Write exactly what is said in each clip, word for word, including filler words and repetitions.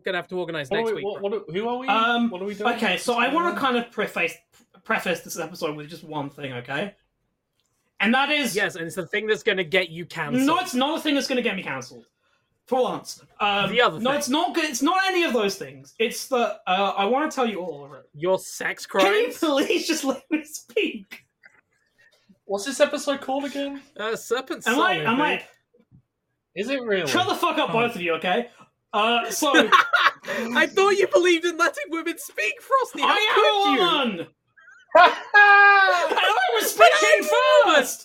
gonna have to organize What next are we, week. what, what are, who are we? Um, what are we doing? Okay, so I want to kind of preface preface this episode with just one thing, okay? And that is... Yes, and it's the thing that's gonna get you cancelled. No, it's not a thing that's going to get me cancelled. For once. Um, The other No, thing. it's not good. It's not any of those things. It's the... Uh, I want to tell you all of it. Your sex Can you crimes? please just let me speak? What's this episode called again? Uh, Serpent Am Song, I... Am I... think. Is it really? Shut the fuck up, Oh. both of you, okay? Uh, so... I thought you believed in letting women speak, Frosty. How I could am you? a woman! And I was speaking first!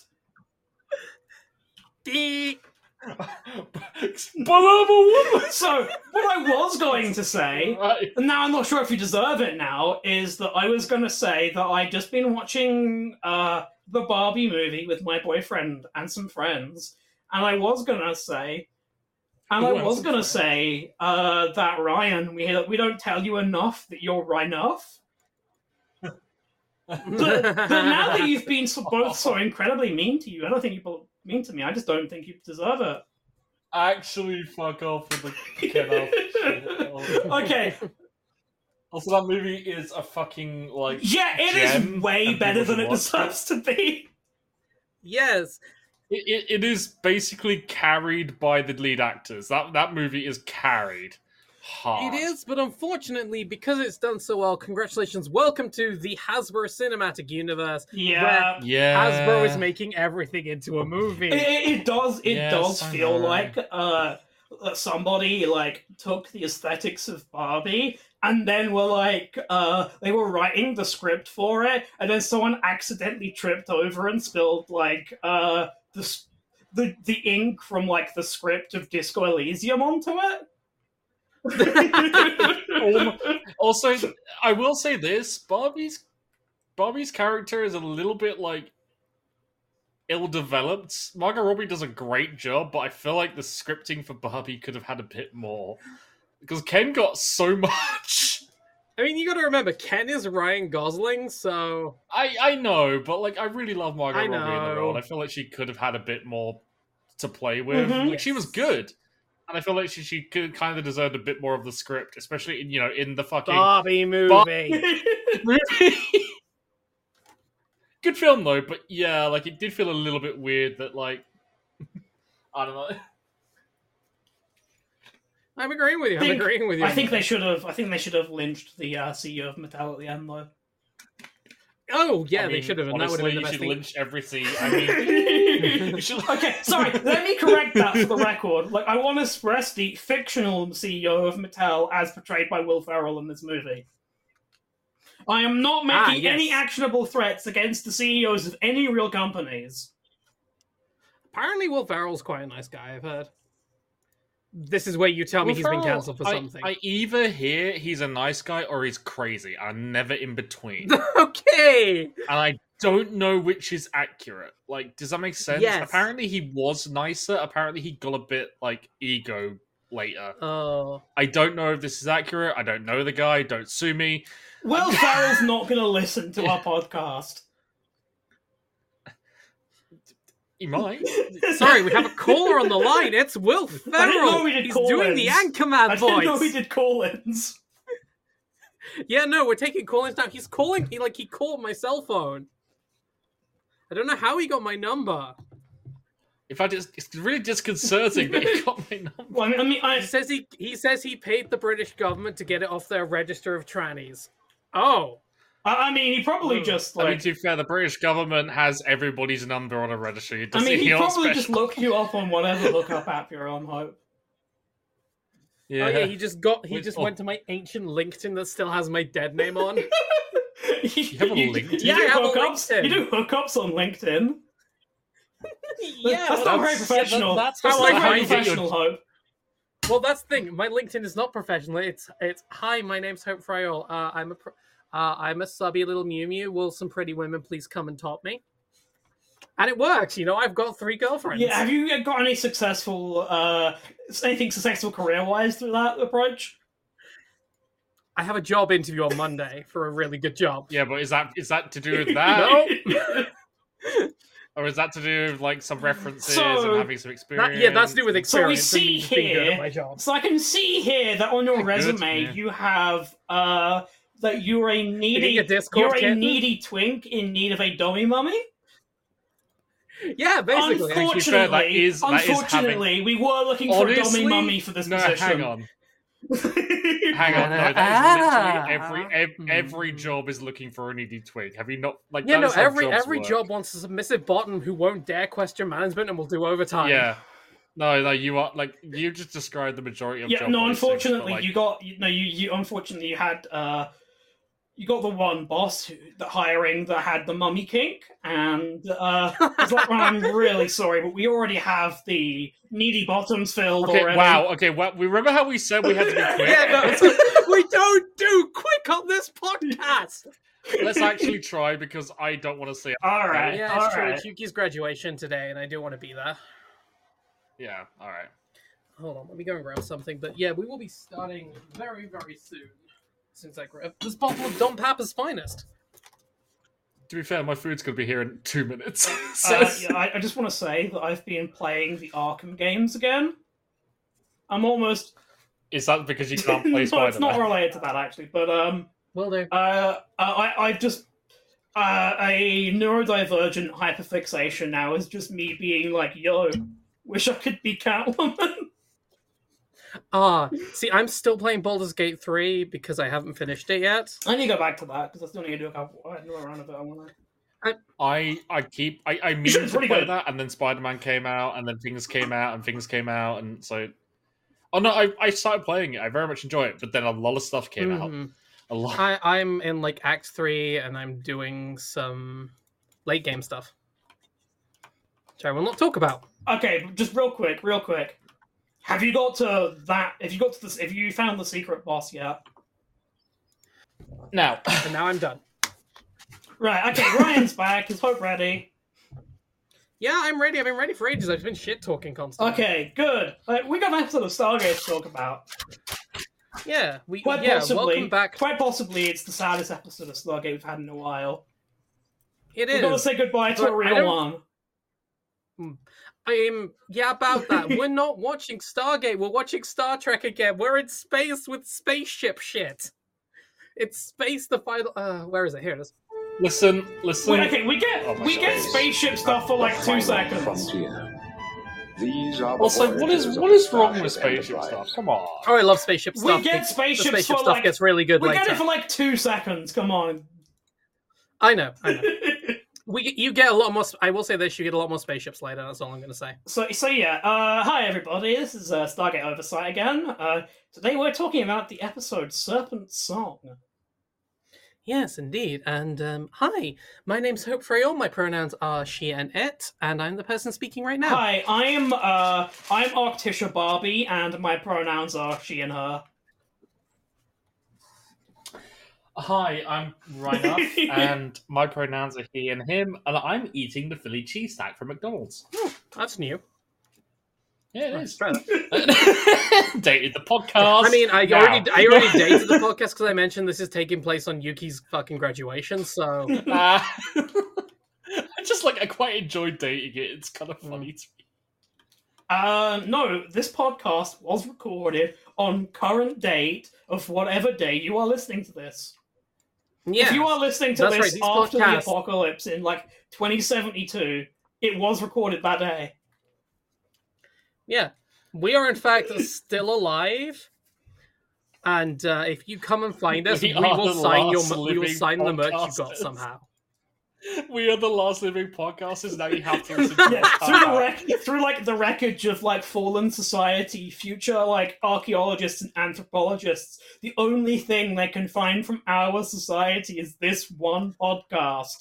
The- But I'm a woman! So, what I was going to say... Right. And now I'm not sure if you deserve it now, is that I was going to say that I'd just been watching uh, the Barbie movie with my boyfriend and some friends, and I was going to say, and Ooh, I and was some going to friends. say uh, that, Ryan, we, we don't tell you enough that you're enough. But, but now that you've been so, both so incredibly mean to you, I don't think you're mean to me, I just don't think you deserve it. Actually, fuck off with the Ken off shit. Okay, Also, that movie is a fucking, like... yeah, it is gem, way and better people than should it watch deserves to be. yes. It, it, it is basically carried by the lead actors. That that movie is carried hard. It is, but unfortunately, because it's done so well, congratulations. Welcome to the Hasbro Cinematic Universe. Yeah. Yeah. Hasbro is making everything into a movie. It, it, it does. It Yes, does I feel know. like uh, that somebody like took the aesthetics of Barbie and then were like uh, they were writing the script for it, and then someone accidentally tripped over and spilled like uh, the s- the the ink from like the script of Disco Elysium onto it. Also, I will say this: Barbie's Barbie's character is a little bit like ill-developed. Margot Robbie does a great job, but I feel like the scripting for Barbie could have had a bit more because Ken got so much. I mean, you gotta remember, Ken is Ryan Gosling, so... I I know, but like I really love Margot I Robbie in the know. role. I feel like she could have had a bit more to play with. Mhm. Like she was good. And I feel like she, she could kind of deserved a bit more of the script, especially in you know in the fucking Barbie movie. movie. Good film though, but yeah, like it did feel a little bit weird that like I don't know. I'm agreeing with you. I'm think- agreeing with you. I think they should have. I think they should have lynched the uh, C E O of Mattel at the end, though. Oh, yeah, I they mean, should have, and that would have honestly, been the you best should thing. lynch every scene. I mean, you should. Okay, sorry. Let me correct that for the record. Like, I want to express the fictional C E O of Mattel as portrayed by Will Ferrell in this movie. I am not making Ah, yes. any actionable threats against the C E Os of any real companies. Apparently, Will Ferrell's quite a nice guy, I've heard. This is where you tell me Will he's been Ferrell, cancelled for I, something. I either hear he's a nice guy or he's crazy. I'm never in between, Okay! and I don't know which is accurate. Like, does that make sense? Yes. Apparently, he was nicer. Apparently, he got a bit like ego later. Oh. I don't know if this is accurate. I don't know the guy. Don't sue me. Will Ferrell's not going to listen to our podcast. He might. Sorry, we have a caller on the line. It's Will Ferrell. I didn't know we did He's call-ins. doing the Anchorman I voice. didn't know we did call-ins. Yeah, no, we're taking call-ins now. He's calling. He like he called my cell phone. I don't know how he got my number. In fact, it's, it's really disconcerting that he got my number. Well, I mean, I mean, I, He says he he says he paid the British government to get it off their register of trannies. Oh, I I mean, he probably Hmm. just I mean, like. to be fair, the British government has everybody's number on a registry. It I doesn't mean, he you're not probably just special. looked you up on whatever lookup app you're on, Hope. Yeah. oh yeah. He just got. He Wait, just oh. went to my ancient LinkedIn that still has my dead name on. you, have a LinkedIn? You Yeah, I do have a hookups. LinkedIn. You do hookups on LinkedIn. yeah, that's well, not very that's- professional. yeah, that's that's how not I very hide your- professional, Hope. well, that's the thing. My LinkedIn is not professional. It's it's hi. My name's Hope Frayol. Uh, I'm a pro- uh, I'm a subby little Mew Mew. Will some pretty women please come and top me? And it works. You know, I've got three girlfriends. Yeah, have you got any successful, uh, anything successful career-wise through that approach? I have a job interview on Monday for a really good job. Yeah, but is that is that to do with that? No. Or is that to do with like some references So- and having some experience? That, yeah, that's to do with So we experience. and see me just being good here- at my job. So I can see here that on your Good, resume yeah. you have uh that you're a needy Being a Discord you're a kitten? needy twink in need of a dummy mummy. Yeah, basically. fair, Unfortunately, that is- that is unfortunately, we were looking for a Honestly, dummy mummy for this No, position. hang on. Hang on, no, that is literally every every, every job is looking for a needy twig. Have you not like? Yeah, that no, is how every jobs every work. job wants a submissive bottom who won't dare question management and will do overtime. Yeah, no, no, you are like you just described the majority of Yeah, job no. postings, Unfortunately, but, like, you got you, no. You, you unfortunately you had uh, you got the one boss who, the hiring that had the mummy kink, and uh, it's like, well, I'm really sorry, but we already have the needy bottoms filled Okay, already. wow. Okay, well, we remember how we said we had to be quick. Yeah, no, it's like, we don't do quick on this podcast. Let's actually try because I don't want to see it. All right, Yeah, all it's true. right. It's Yuki's graduation today, and I do want to be there. Yeah, all right. Hold on, let me go and grab something. But yeah, we will be starting very, very soon. Since I grab this bottle of Dom Papa's finest. To be fair, my food's gonna be here in two minutes. so Uh, yeah, I, I just want to say that I've been playing the Arkham games again. I'm almost. is that because you can't no, play it's Spider-Man? not related to that actually, but um, Well, there. uh, I I've just uh, a neurodivergent hyperfixation now is just me being like, yo, wish I could be Catwoman. Ah, see, I'm still playing Baldur's Gate three because I haven't finished it yet. I need to go back to that because I still need to do a couple. I know around a bit. I want to. I I keep I I mean It's to pretty play good. that, and then Spider-Man came out, and then things came out, and things came out, and so. Oh no! I, I started playing it. I very much enjoy it, but then a lot of stuff came out. Mhm. A lot. I, I'm in like Act three and I'm doing some late game stuff. Which I will not talk about. Okay, just real quick, real quick. Have you got to that? If you got to this, if you found the secret boss yet? Now, And now I'm done. Right. Okay. Ryan's back. Is Hope ready? Yeah, I'm ready. I've been ready for ages. I've been shit talking constantly. Okay. Good. Uh, we got an episode of Stargate to talk about. Yeah, we Quite yeah, possibly. welcome back. Quite possibly, it's the saddest episode of Stargate we've had in a while. It We've got to is. say goodbye to But a I real don't- one. I'm yeah about that. We're not watching Stargate. We're watching Star Trek again. We're in space with spaceship shit. It's space. The final. Uh, where is it? Here it is. listen, listen. Wait, okay, we get Oh my we God. get spaceship stuff for like The two final seconds. Frontier. These are the Also, what is voyages what of is the wrong with Starship spaceship Enterprise. stuff? Come on. Oh, I love spaceship We stuff. get The spaceships spaceship for stuff like gets really good we later. get it for like two seconds. Come on. I know. I know. We you get a lot more. sp- I will say this: you get a lot more spaceships later. That's all I'm going to say. So, so yeah. Uh, hi everybody. This is uh, Stargate Oversight again. Uh, today we're talking about the episode Serpent Song. Yes, indeed. And um, hi, my name's Hope Frayol. My pronouns are she and it, and I'm the person speaking right now. Hi, I'm uh, I'm Arctisha Barbie, and my pronouns are she and her. Hi, I'm Ryan, and my pronouns are he and him, and I'm eating the Philly cheesesteak from McDonald's. That's new. Yeah, it Let's is. try that. Dated the podcast. I mean, I Now. already I already dated the podcast because I mentioned this is taking place on Yuki's fucking graduation. So Uh, I just like I quite enjoyed dating it. It's kind of funny to me. Uh, no, this podcast was recorded on current date of whatever day you are listening to this. yeah, If you are listening to That's this right, these after the podcasts- apocalypse in like twenty seventy-two, it was recorded that day. yeah, we are in fact still alive. And uh, if you come and find us, We we, are will the sign your last we will living sign the merch you got podcasters. somehow. We are the last living podcasters. Now you have to listen to Yeah, us. through the wreck, through like the wreckage of like fallen society, future like archaeologists and anthropologists, the only thing they can find from our society is this one podcast.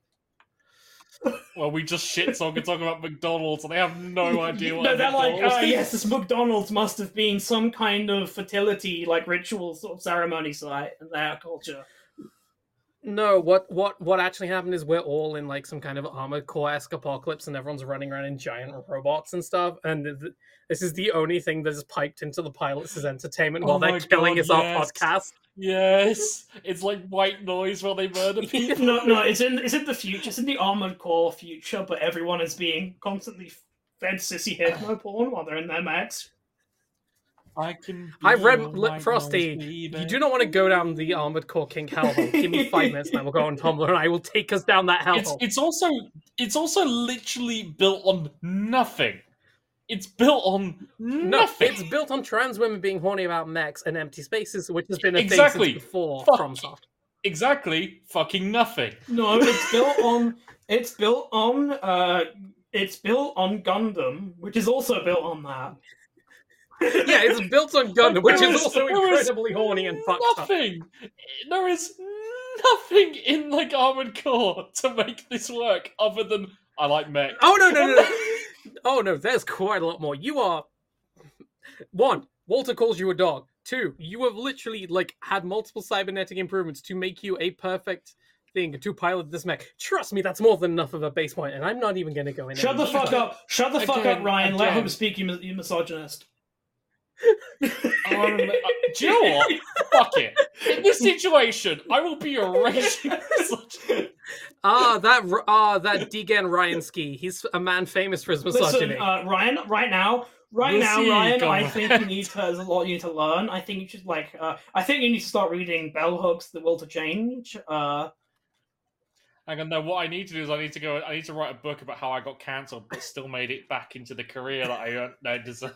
Well, we just shit talk and talk about McDonald's, and they have no idea what No, a they're like, McDonald's uh, is. yes, this McDonald's must have been some kind of fertility, like ritual sort of ceremony site in their culture. No, what what what actually happened is we're all in like some kind of Armored Core-esque apocalypse, and everyone's running around in giant robots and stuff. And th- th- this is the only thing that is piped into the pilots as entertainment Oh while they're my killing God, us our yes. podcast. Yes, it's like white noise while they murder people. No, no, it's in it's in the future. It's in the Armored Core future, but everyone is being constantly fed sissy hypno porn while they're in their mechs. I can. I be read your Li- white Frosty. noise, You baby. do not want to go down the Armored Core King hellhole. Give me five minutes, and I will go on Tumblr, and I will take us down that It's hellhole. it's also it's also literally built on nothing. It's built on No, nothing. it's built on trans women being horny about mechs and empty spaces, which has been a Exactly. thing since before Fuck. FromSoft. Exactly, fucking nothing. No, it's built on it's built on uh it's built on Gundam, which is also built on that. Yeah, it's built on Gundam, which There is is- also there is incredibly horny and fucked up. Nothing. There is nothing in like Armored Core to make this work other than I like mechs. Oh no no no! no. Oh no, there's quite a lot more. You are one. Walter calls you a dog. Two. You have literally like had multiple cybernetic improvements to make you a perfect thing to pilot this mech. Trust me, that's more than enough of a base point, and I'm not even going to go in. Shut the any fuck detail. up! Shut the fuck Again, up, Ryan. Let again. him speak, you, mis- you misogynist. Um, uh, do you know what? Fuck it. In this situation, I will be a raging misogynist. Ah, that ah that Degan Ryansky. He's a man famous for his misogyny. Listen, uh, Ryan. Right now, right We'll now, see, Ryan. I go think ahead. you need to. There's a lot you need to learn. I think you should like. Uh, I think you need to start reading Bell Hooks: The Will to Change. Uh, Hang on, no, what I need to do is I need to go, I need to write a book about how I got cancelled but still made it back into the career that I, earned, I deserved.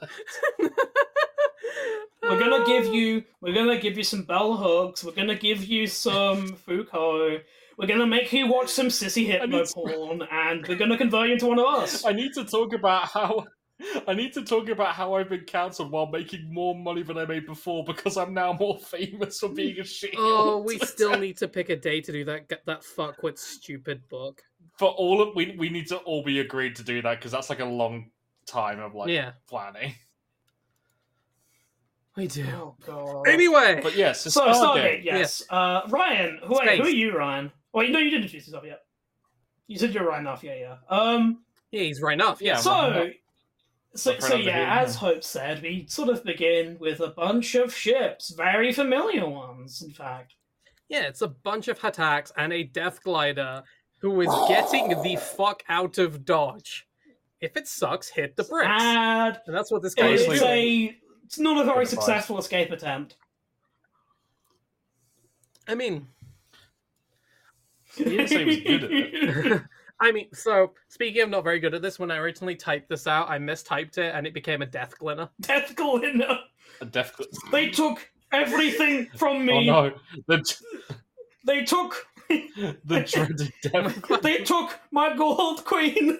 We're gonna give you. We're gonna give you some Bell Hooks. We're gonna give you some Foucault. We're gonna make you watch some sissy hypno need to- porn, and we're gonna convert you into one of us. I need to talk about how I need to talk about how I've been cancelled while making more money than I made before because I'm now more famous for being a shit. Oh, we still need to pick a day to do that. Get that fuckwit stupid book. for all of we we need to all be agreed to do that because that's like a long time of like Yeah, planning. we do. Oh god. Anyway, But yes, So Stargate. Stargate, yes. Uh, Ryan, who, wait, Space. who are you, Ryan? Wait, no, you didn't introduce yourself yet. You said you're Ryan enough, yeah, yeah. Um, yeah, he's right enough. Yeah. Yeah, so, Ryan so, My so friend over yeah, here. as Hope said, we sort of begin with a bunch of ships, very familiar ones, in fact. Yeah, it's a bunch of attacks and a death glider who is getting the fuck out of Dodge. If it sucks, hit the bricks. And And that's what this guy it's is doing. a, it's not a very Good advice. successful escape attempt. I mean, He didn't say he was good at it. I mean, so speaking of not very good at this, when I originally typed this out, I mistyped it and it became a death glinner. Death Glinner. A death. They took everything from Oh me. no! The They took the dreaded death. they took my gold queen.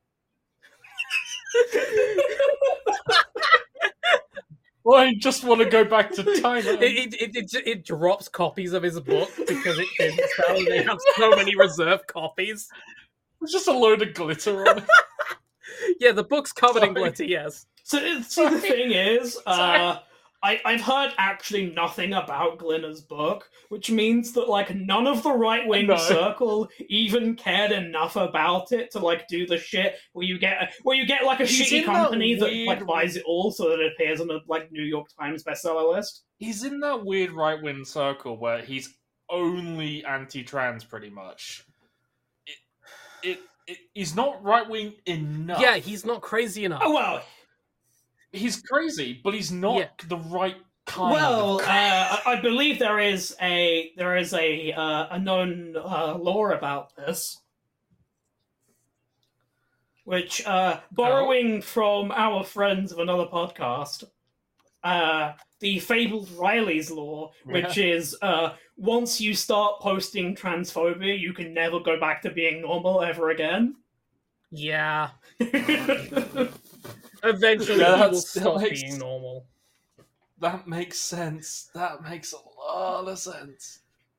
Well, I just want to go back to time. It, it, it, it, it drops copies of his book because it didn't sell. They have so many reserved copies. It's just a load of glitter on it. Yeah, the book's covered in Sorry. glitter, yes. So, so the thing is, uh, Sorry. I, I've heard actually nothing about Glinner's book, which means that like none of the right wing No. circle even cared enough about it to like do the shit where you get where you get like a He's shitty in that company that, weird- like buys it all so that it appears on a like New York Times bestseller list. He's in that weird right wing circle where he's only anti-trans, pretty much. It, it, it he's not right wing enough. Yeah, he's not crazy enough. Oh well, he's crazy, but he's not Yeah. the right kind. well, of... uh, I I believe there is a there is a uh, a known uh, law about this, which uh, borrowing from our friends of another podcast, uh, the fabled Riley's law, which is uh, once you start posting transphobia, you can never go back to being normal ever again. Yeah. Eventually, Yeah, he will that's- that stop makes- being normal. That makes sense. That makes a lot of sense.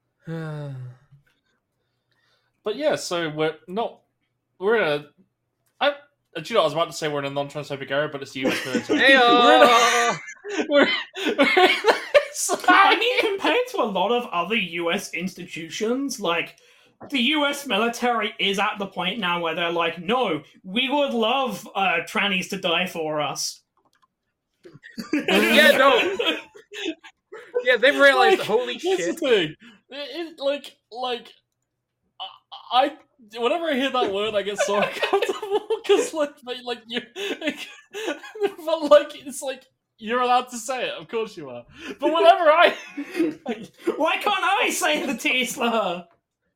But yeah, so we're not. We're in a. I. Do you know? I was about to say we're in a non-transphobic area, but it's the U S military. Hey, We're in uh, a- we're, we're in a- I mean, compared to a lot of other U S institutions, like, the U S military is at the point now where they're like, no, we would love uh, trannies to die for us. yeah, no. Yeah, Yeah, they've realized, Like, holy here's shit. the thing. It, it, like, like, I, I, whenever I hear that word, I get so uncomfortable because, like, like, like you, like, but like, it's like you're allowed to say it. Of course you are. But whenever I, like, Why can't I say the T slur?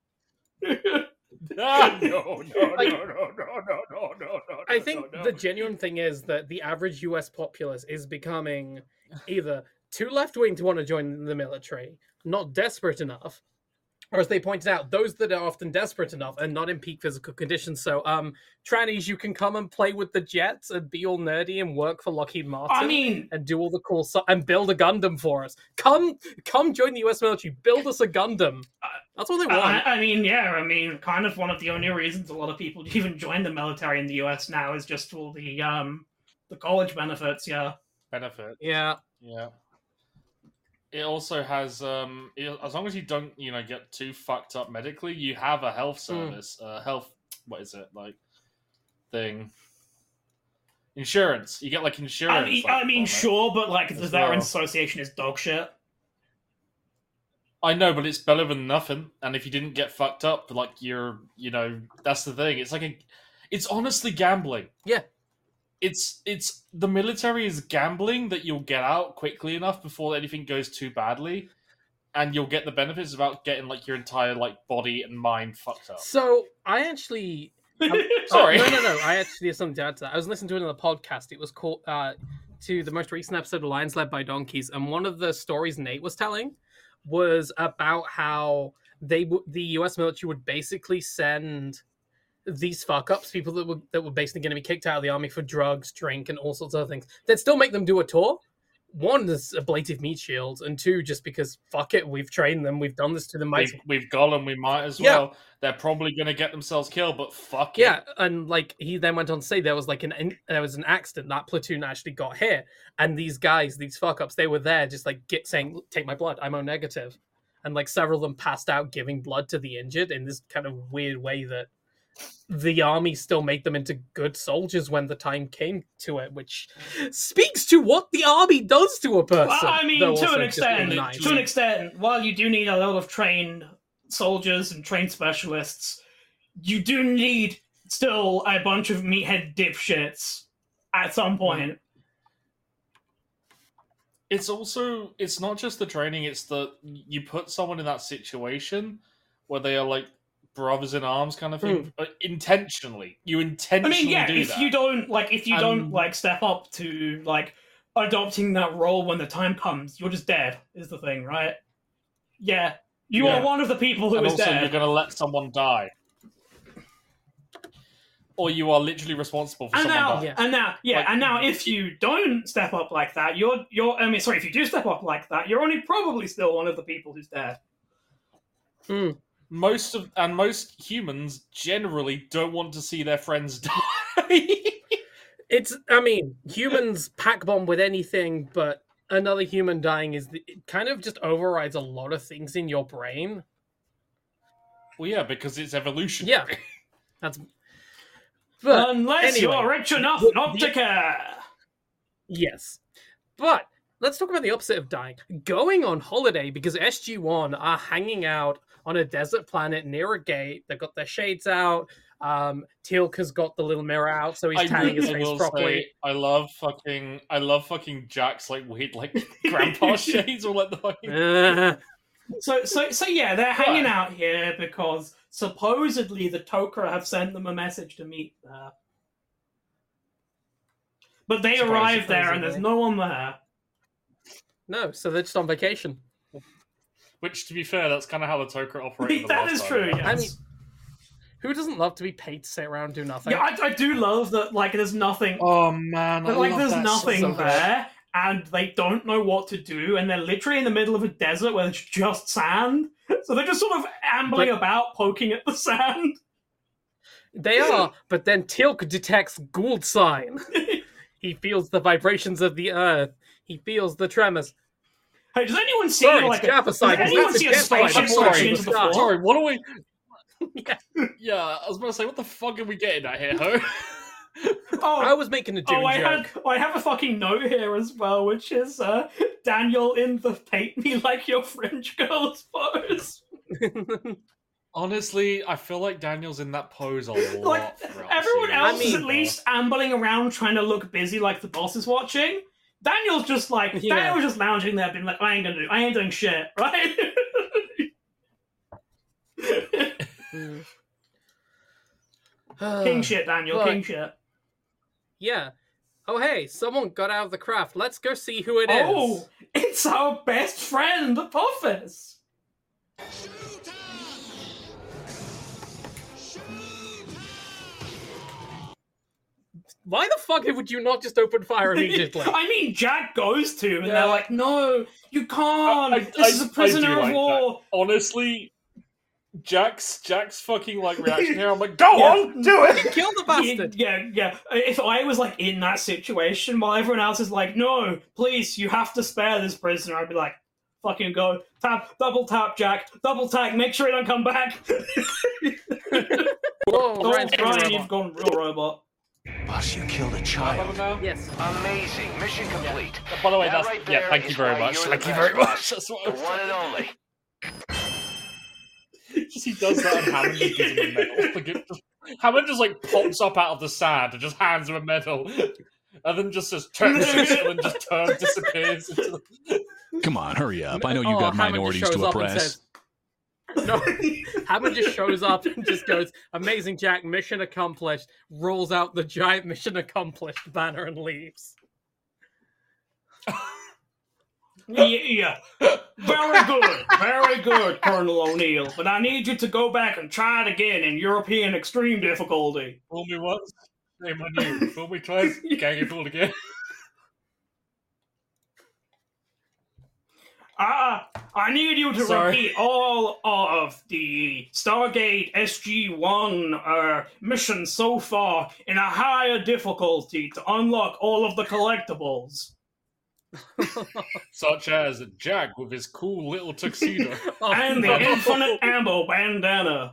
ah, no, no, Like- no, no, no, no, no, no, no. I think no, no. the genuine thing is that the average U S populace is becoming either too left-wing to want to join the military, not desperate enough, or as they pointed out, those that are often desperate enough and not in peak physical conditions. So, um, trannies, you can come and play with the jets and be all nerdy and work for Lockheed Martin. I mean, and do all the cool stuff and build a Gundam for us. Come, come join the U S military. Build us a Gundam. That's what they want. I, I mean, yeah, I mean, kind of one of the only reasons a lot of people even join the military in the U S now is just for the um the college benefits. Yeah. benefit. yeah. Yeah. It also has, um, it, as long as you don't, you know, get too fucked up medically, you have a health service, uh, health, what is it, like, thing. Insurance. You get, like, insurance. I mean, like, I mean, on it. sure, but like the As Veterans well. Association is dog shit. I know, but it's better than nothing. And if you didn't get fucked up, like, you're, you know, that's the thing. It's like a, it's honestly gambling. Yeah. It's it's the military is gambling that you'll get out quickly enough before anything goes too badly, and you'll get the benefits without getting like your entire like body and mind fucked up. So I actually, Sorry. Uh, no, no, no. I actually have something to add to that. I was listening to another podcast. It was called uh, to the most recent episode of Lions Led by Donkeys, and one of the stories Nate was telling was about how they w- the U S military would basically send these fuck ups, people that were that were basically going to be kicked out of the army for drugs, drink, and all sorts of other things. They'd still make them do a tour. One is ablative meat shields, and two, just because fuck it, we've trained them, we've done this to them. We've, we've got them, we might as Yeah. well. They're probably going to get themselves killed, but fuck Yeah, it. and like he then went on to say there was like an in- there was an accident, that platoon actually got hit, and these guys, these fuck ups, they were there just like get saying, "Take my blood, I'm O negative," and like several of them passed out giving blood to the injured in this kind of weird way that the army still made them into good soldiers when the time came to it, which speaks to what the army does to a person. Well, I mean, though to also an just extent, being nice. to an extent, while you do need a lot of trained soldiers and trained specialists, you do need still a bunch of meathead dipshits at some point. It's also, it's not just the training, it's the, you put someone in that situation where they are like brothers in arms kind of thing, uh, intentionally. You I intentionally mean, yeah, do if that. you don't like, if you don't Um, like step up to like adopting that role when the time comes, you're just dead. Is the thing, right? Yeah, you Yeah. are one of the people who and is also dead. you're going to let someone die. Or you are literally responsible for And someone now, dying. Yeah. and now, yeah, Like- and now, if you don't step up like that, you're, you're. I mean, sorry, if you do step up like that, you're only probably still one of the people who's dead. Hmm. Most of and most humans generally don't want to see their friends die. It's, I mean, humans pack bomb with anything, but another human dying is the, it kind of just overrides a lot of things in your brain. Well, yeah, because it's evolution. Yeah, that's. But Unless anyway, you're rich enough the- not to care. yes, but let's talk about the opposite of dying. Going on holiday because S G one are hanging out on a desert planet near a gate. They've got their shades out. Um, Teal'c has got the little mirror out, so he's I, tanning his I face will properly. say, I love fucking, I love fucking Jack's like weird like grandpa shades or like the fucking. Uh, So, so, so yeah, they're hanging Right. out here because supposedly the Tok'ra have sent them a message to meet there. But they Suppose- arrive there and there's supposedly. no one there. no, so they're just on vacation. Which, to be fair, that's kind of how the Tok'ra operated. the That last is time. true. Yes. I mean, who doesn't love to be paid to sit around and do nothing? yeah, I, I do love that. Like, there's nothing. Oh man, I But like, love there's that nothing so much. there, and they don't know what to do, and they're literally in the middle of a desert where it's just sand. So they're just sort of ambling But- about, poking at the sand. They are, but then Teal'c detects Gould sign. He feels the vibrations of the earth. He feels the tremors. Hey, does anyone see Sorry, like it's a, Jaffa does cycles. anyone That's a see a jet fighter. spaceship I'm crash sorry. into the Sorry. floor? Sorry, what are we? Yeah. Yeah, I was about to say, what the fuck are we getting at here, Ho? Oh, I was making a Dune oh, I joke. had, oh, I have a fucking note here as well, which is uh, Daniel in the paint me like your French girls pose. Honestly, I feel like Daniel's in that pose a lot. Like, throughout everyone the else series. is at least ambling around trying to look busy like the boss is watching. Daniel's just like, Yeah. Daniel's just lounging there being like, I ain't gonna do, I ain't doing shit, right? Mm. King shit, Daniel, But- king shit. Yeah. Oh, hey, someone got out of the craft. Let's go see who it is. Oh, it's our best friend, Apophis. Why the fuck would you not just open fire immediately? I mean, Jack goes to, and Yeah. they're like, no, you can't. I- I- this is I- a I prisoner do of like war. Honestly, Jack's Jack's fucking like reaction here. I'm like, go Yeah. on, do it. Kill the bastard! Yeah, yeah. If I was like in that situation while everyone else is like, no, please, you have to spare this prisoner, I'd be like, fucking go. Tap, double tap, Jack. Double tap, make sure he don't come back. Whoa, Oh, Ryan's gonna Ryan, robot. you've gone real robot. Boss, you killed a Remember child. now? Yes. Amazing. Mission complete. By the way, That that's right yeah. there Thank you is very why much. you're Thank the you best very much. boss. That's what The I was one and only. Just he does that and Hammond just gives him a medal. Like it just, Hammond just like pops up out of the sand and just hands him a medal. And then just says turn and then just turns, disappears into the... Come on, hurry up. I know you Oh, got Hammond minorities just to shows up and oppress. says- No, Hammond just shows up and just goes, amazing Jack, mission accomplished, rolls out the giant mission accomplished banner and leaves. Yeah, yeah. Very good. Very good, Colonel O'Neill. But I need you to go back and try it again in European extreme difficulty. Fool me once, shame on you. Fool me twice, can't get fooled again. Ah, I need you to Sorry. repeat all of the Stargate S G one uh, missions so far in a higher difficulty to unlock all of the collectibles. Such as Jack with his cool little tuxedo. Oh, And the no. infinite ammo bandana.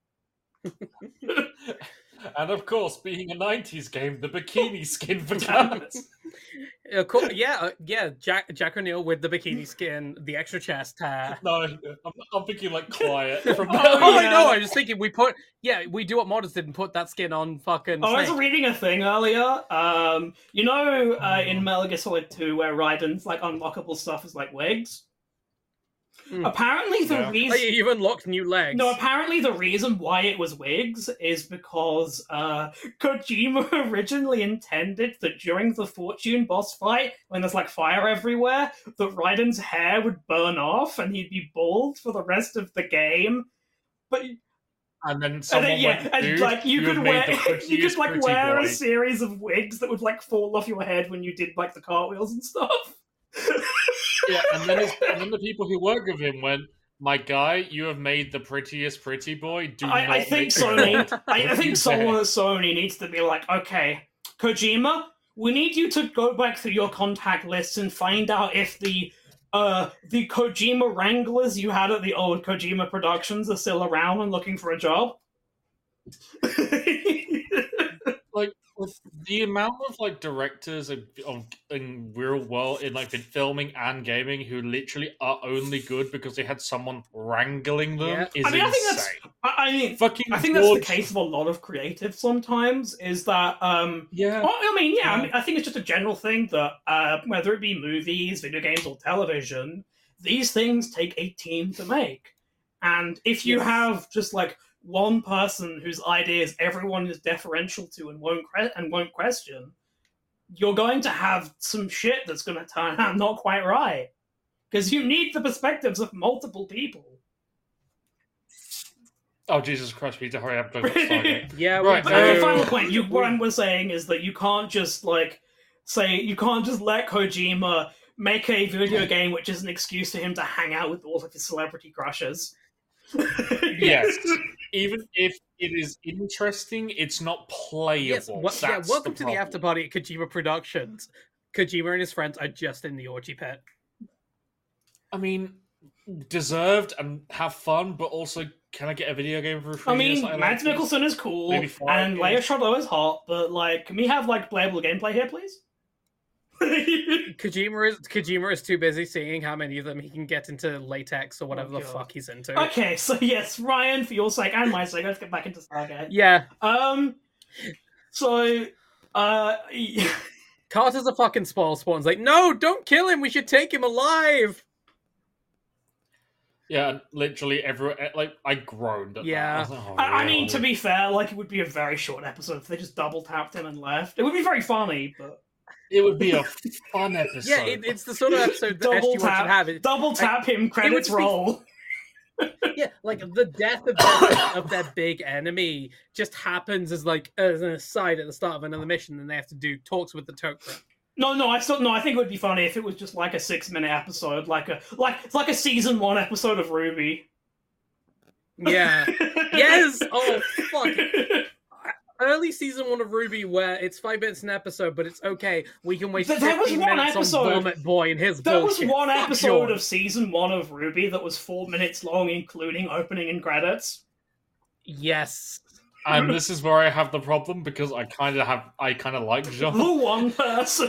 And of course, being a nineties game, the bikini skin for Thomas. Uh, cool. Yeah, uh, yeah, Jack Jack O'Neill with the bikini skin, the extra chest hair. No, I'm, I'm thinking like Quiet from Oh, Oh, yeah. I know. I was thinking we put, yeah, we do what Modders did and put that skin on fucking. Oh, I was Snake. reading a thing earlier. Um, you know, uh, in Metal Gear Solid two, where Raiden's like unlockable stuff is like wigs. Mm. Apparently, the Yeah. Oh, reason yeah, you've unlocked new legs. no, apparently the reason why it was wigs is because uh, Kojima originally intended that during the Fortune boss fight, when there's like fire everywhere, that Raiden's hair would burn off and he'd be bald for the rest of the game. But And then and someone then, yeah, went, and dude, like you, you could have made wear, the you could prettiest like pretty wear boy. a series of wigs that would like fall off your head when you did like the cartwheels and stuff. Yeah, and then, his, and then the people who work with him went, my guy, you have made the prettiest pretty boy. Do not I, I think make Sony, I, I Don't think you someone dare. at Sony needs to be like, okay, Kojima, we need you to go back through your contact lists and find out if the uh the Kojima Wranglers you had at the old Kojima Productions are still around and looking for a job. like with the amount of like directors of, of in real world in like in filming and gaming who literally are only good because they had someone wrangling them Yeah. is I mean, I insane. think that's- I, I mean, Fucking I think that's the George- case of a lot of creatives sometimes, is that um Yeah. Well, I mean, yeah, I, Yeah. mean, I think it's just a general thing that uh, whether it be movies, video games, or television, these things take a team to make. And if you Yes. have just like one person whose ideas everyone is deferential to and won't cre- and won't question, you're going to have some shit that's going to turn out not quite right. Because you need the perspectives of multiple people. Oh Jesus Christ! We need to hurry up. Because it's Stargate. Yeah, Right, we But do. the final point, you what I was saying is that you can't just like say you can't just let Kojima make a video game which is an excuse for him to hang out with all of his celebrity crushes. Yes. Even if it is interesting, it's not playable. Yes, wel- yeah, That's welcome the to the problem. after party at Kojima Productions. Kojima and his friends are just in the orgy pit. I mean, deserved and have fun, but also can I get a video game for free? I mean, Like, Mads like, Mikkelsen is cool, maybe five and Leia games. Shardo is hot, but like, can we have like playable gameplay here, please? Kojima is Kojima is too busy seeing how many of them he can get into latex or whatever Oh, the God. fuck he's into. Okay, so yes, Ryan, for your sake and my sake, let's get back into Stargate. Yeah, Um, so, uh, Carter's a fucking spoil spawn's like, no, don't kill him. We should take him alive. Yeah, and literally everyone, like, I groaned at Yeah. that. I, was like, oh, I, I mean, really? to be fair, like, it would be a very short episode if they just double tapped him and left. It would be very funny, but It would be a fun episode. Yeah, it, it's the sort of episode that Double S G one should tap. have. It, double tap him, credits would be- roll. yeah, like the death of their, of their big enemy just happens as like as an aside at the start of another mission, and they have to do talks with the Tok'ra. No, no, I still no. I think it would be funny if it was just like a six-minute episode, like a like it's like a season one episode of Ruby. Yeah. Yes. Oh fuck. Early season one of Ruby, where it's five minutes an episode, but it's okay. We can waste But there was fifteen one minutes episode- on Vomit Boy and his There was bullshit. one Fuck episode you. of season one of Ruby that was four minutes long, including opening and credits. Yes. And this is where I have the problem because I kind of have, I kind of like Jean. The one person.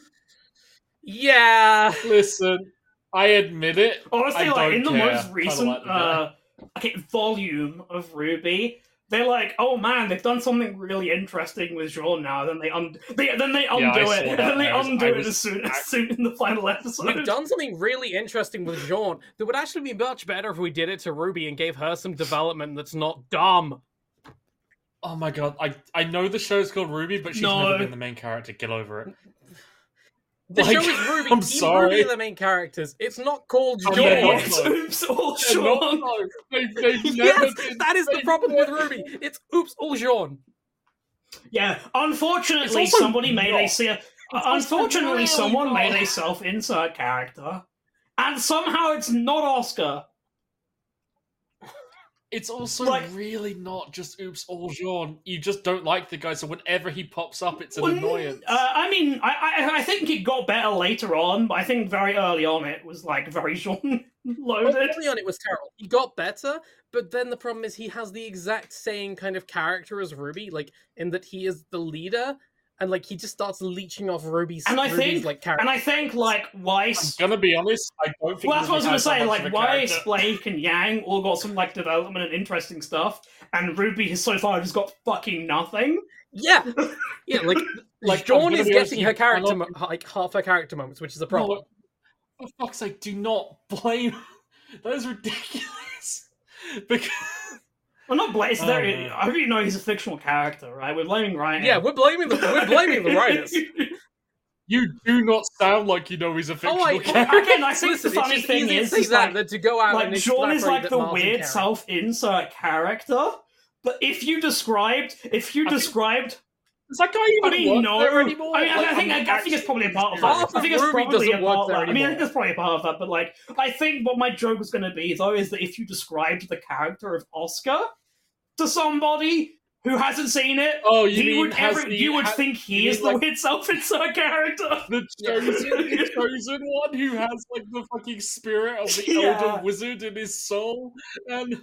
Yeah. Listen, I admit it. Honestly, I like don't in the care. most Kinda recent like the guy. uh, okay, volume of Ruby, they're like, oh man, they've done something really interesting with Jean now. Then they un- they, then they undo Yeah, I it, saw and that, then they and I was- undo I it was as soon as act- soon in the final episode. We've done something really interesting with Jean that would actually be much better if we did it to Ruby and gave her some development that's not dumb. Oh my god, I I know the show's called Ruby, but she's No. never been the main character. Get over it. The Like, show is Ruby. I'm Team sorry. Ruby are the main characters. It's not called I'm Jean. Yeah, not- it's oops, all They're not- Sean. no, they've, they've never Yes, been, that is the they've problem with never- Ruby. It's oops, all Jean. Yeah, unfortunately, It's also somebody made a not. se- also unfortunately really someone not. made a self-insert character, and somehow it's not Oscar. It's also Like- really not just oops all Jean. You just don't like the guy, so whenever he pops up, it's an Well, annoyance. Uh, I mean, I, I I think it got better later on, but I think very early on it was like very Jean loaded. Early on, it was terrible. He got better, but then the problem is he has the exact same kind of character as Ruby, like in that he is the leader, and like he just starts leeching off Ruby's, And I Ruby's think- like character. And I think like I'm Weiss. gonna be honest, I don't think Well, that's what I was Ruby gonna has that say. much Like of a Weiss, character. Blake, and Yang all got some like development and interesting stuff, and Ruby has so far just got fucking nothing. Yeah, yeah, like Like, like I'm Dawn gonna is be honest, getting you her character, cannot- mo- like half her character moments, which is a problem. No, for fuck's sake, do not blame. That is ridiculous. Because Well, not Blake. It's Oh, there. man. I hope you know he's a fictional character, right? We're blaming Ryan. Yeah, we're blaming the we're blaming the writers. you do not sound like you know he's a fictional Oh, I, character. Again, I think listen, the funny it's just thing easier is, to say is that like, than to go out like and Sean is extrapolate like that the Martin weird Carey. self-insert character. But if you described, if you I think- described, Does that guy I even mean, work no. there anymore? I mean, I, Like, I think I'm I, I think it's probably a part of Half that. I of think it's Ruby probably doesn't a work part of there that. I mean, I think anymore. it's probably a part of that. But like, I think what my joke was going to be though is that if you described the character of Oscar to somebody who hasn't seen it, Oh, you he mean would has every, he- you would ha- think he you is mean, the like- weird self-insert character. the chosen, the chosen one who has like the fucking spirit of the Yeah. elder wizard in his soul, and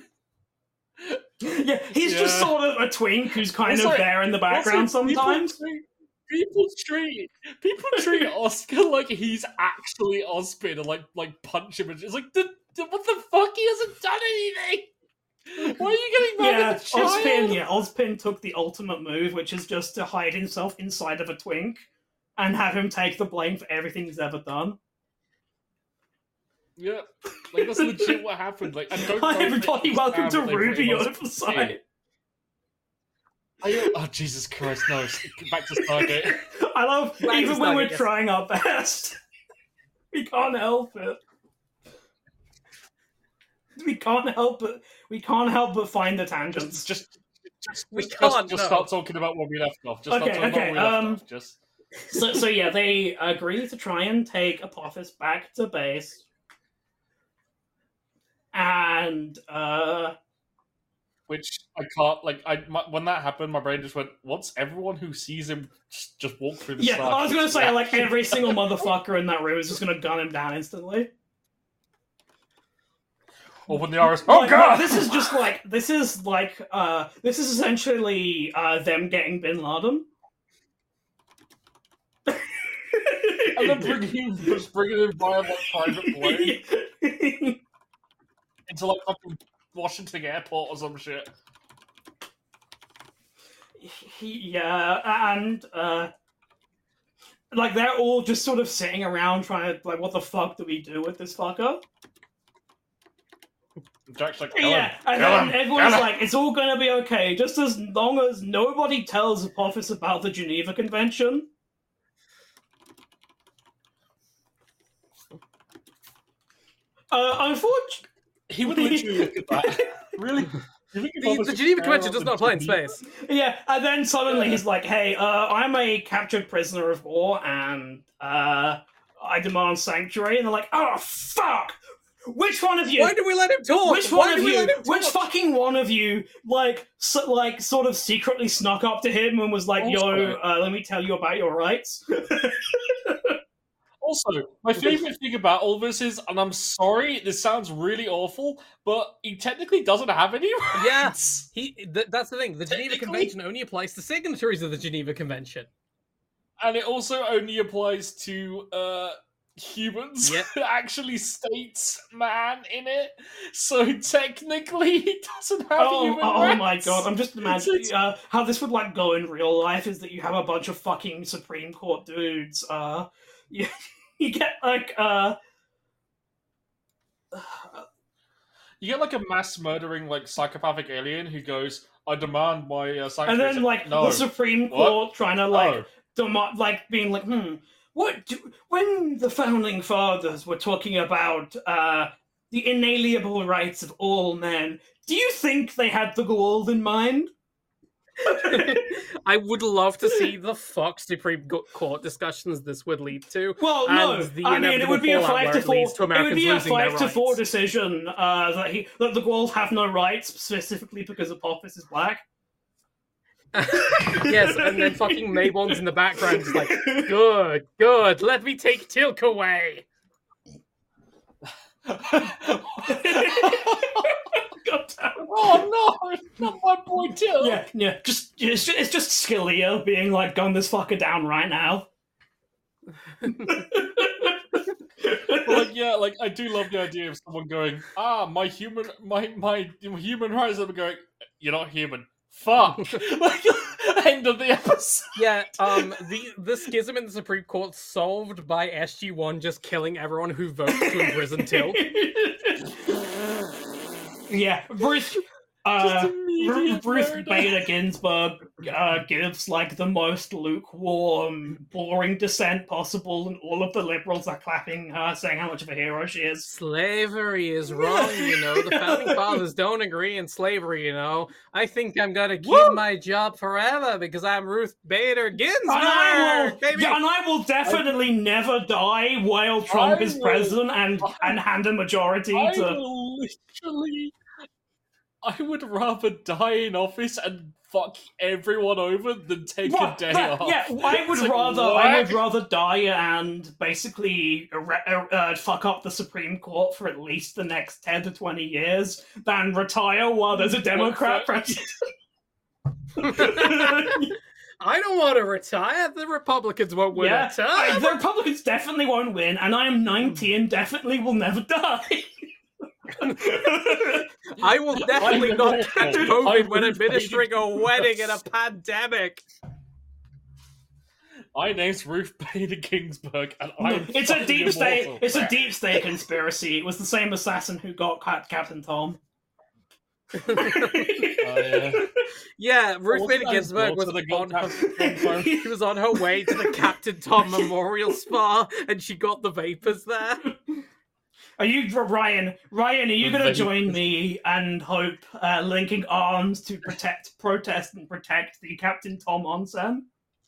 Yeah, he's just Yeah. sort of a twink who's kind Also- of there in the background Also, people sometimes. treat- People treat people treat Oscar like he's actually Ozpin and like like punch him and it's like the, the, what the fuck, he hasn't done anything. Why are you getting mad Yeah, at the child? Ozpin, yeah, Ozpin took the ultimate move, which is just to hide himself inside of a twink and have him take the blame for everything he's ever done. Yeah, like that's legit what happened. Like, I don't Hi know everybody, if welcome it's to bad, but they Ruby pretty much Oversight. did. I, oh Jesus Christ! No, back to Stargate. I love, Back to even when Stargate, we're yes. trying our best, we can't help it. We can't help but we can't help but find the tangents. Just, just, We just, can't, just no. start talking about where we left off. Just Okay, start talking okay, about where we um, left off. Just So, so yeah, they agree to try and take Apophis back to base, and uh, which I can't like. I my, when that happened, my brain just went, "What's everyone who sees him just, just walk through the yeah, Stargate?" I was gonna say like every single motherfucker in that room is just gonna gun him down instantly. Open the iris. Oh Like, god! like, this is just like this is like uh this is essentially uh them getting Bin Laden. And then bring him, just bring it in via like private plane into like fucking Washington Airport or some shit. Yeah, and uh like they're all just sort of sitting around trying to like, what the fuck do we do with this fucker? Jack's like, kill Yeah, him, and kill then him, everyone's kill him. like, it's all gonna be okay, just as long as nobody tells Apophis about the Geneva Convention. Uh, unfortunately, He would literally look at that. Really? You think The, Apophis the would Geneva care Convention about does the not apply in Geneva- space. yeah, and then suddenly Yeah. he's like, hey, uh, I'm a captured prisoner of war, and uh, I demand sanctuary, and they're like, oh, fuck! Which one of you? Why do we let him talk? Which Why one do of we you? let him Which talk? fucking one of you, like, so, like, sort of secretly snuck up to him and was like, "Yo, Also- uh, let me tell you about your rights." Also, my favorite thing about all this is, and I'm sorry, this sounds really awful, but he technically doesn't have any Yeah. rights. He, th- that's the thing. The Geneva Technically- Convention only applies to signatories of the Geneva Convention. And it also only applies to uh, humans. Yep. It actually states man in it, so technically he doesn't have Oh, human oh rights. my god! I'm just imagining It's- uh, how this would like go in real life. Is that you have a bunch of fucking Supreme Court dudes. Uh, you, you get like uh, You get like a mass murdering, like psychopathic alien who goes, "I demand my uh, and sanctuary." then It's like no. the Supreme What? Court trying to like Oh. demo- like being like, hmm, what? Do- when the founding fathers were talking about uh, the inalienable rights of all men, do you think they had the gold in mind? I would love to see the fuck Supreme Go- Court discussions this would lead to. Well, no. And the I mean, it would be a inevitable fallout five where to it four. leads to It would Americans be a losing their five to four rights. decision uh, that he that the Gauls have no rights specifically because Apophis is black. Yes, and then fucking Mabon's in the background just like, good, good, let me take Tilk away. God damn. Oh no, not my boy Till. Yeah, yeah. Just it's just, it's just Scalia being like, gun this fucker down right now. Like yeah, like I do love the idea of someone going, ah, my human, my my human rights. And going, you're not human. Fuck. Like end of the episode. Yeah, um, the the schism in the Supreme Court solved by S G one just killing everyone who votes to imprison Tilk. Yeah, Bruce. Uh, Just Ru- immediate Ruth murder. Bader Ginsburg uh, gives like the most lukewarm, boring dissent possible, and all of the liberals are clapping her, saying how much of a hero she is. Slavery is wrong, you know. The founding fathers don't agree in slavery, you know. I think I'm gonna keep Woo! my job forever because I'm Ruth Bader And I will, Ginsburg, baby. yeah, and I will definitely never die while Trump I is will- president and and hand a majority I to. will literally. I would rather die in office and fuck everyone over than take Well, a day that- off. yeah, I would It's like, rather I would what? rather die and basically erre- er- uh, fuck up the Supreme Court for at least the next ten to twenty years than retire while there's a Democrat president. I don't want to retire. The Republicans won't win Yeah, a term. I- the Republicans definitely won't win, and I am ninety and definitely will never die. I will definitely I'm not awful. catch I'm COVID when Ruth administering a Bader wedding in a Ginsburg. pandemic. My name's Ruth Bader Ginsburg, and I'm. It's a fucking deep state. immortal. It's a deep state conspiracy. It was the same assassin who got Cap- Captain Tom. Oh, yeah. Yeah, Ruth Wasn't Bader that his Ginsburg was daughter that got on her, Captain Tom? she was on her way to the Captain Tom Memorial Spa, and she got the vapors there. Are you Ryan? Ryan, are you going to Vapors. join me and Hope uh, linking arms to protect, protest, and protect the Captain Tom onsen?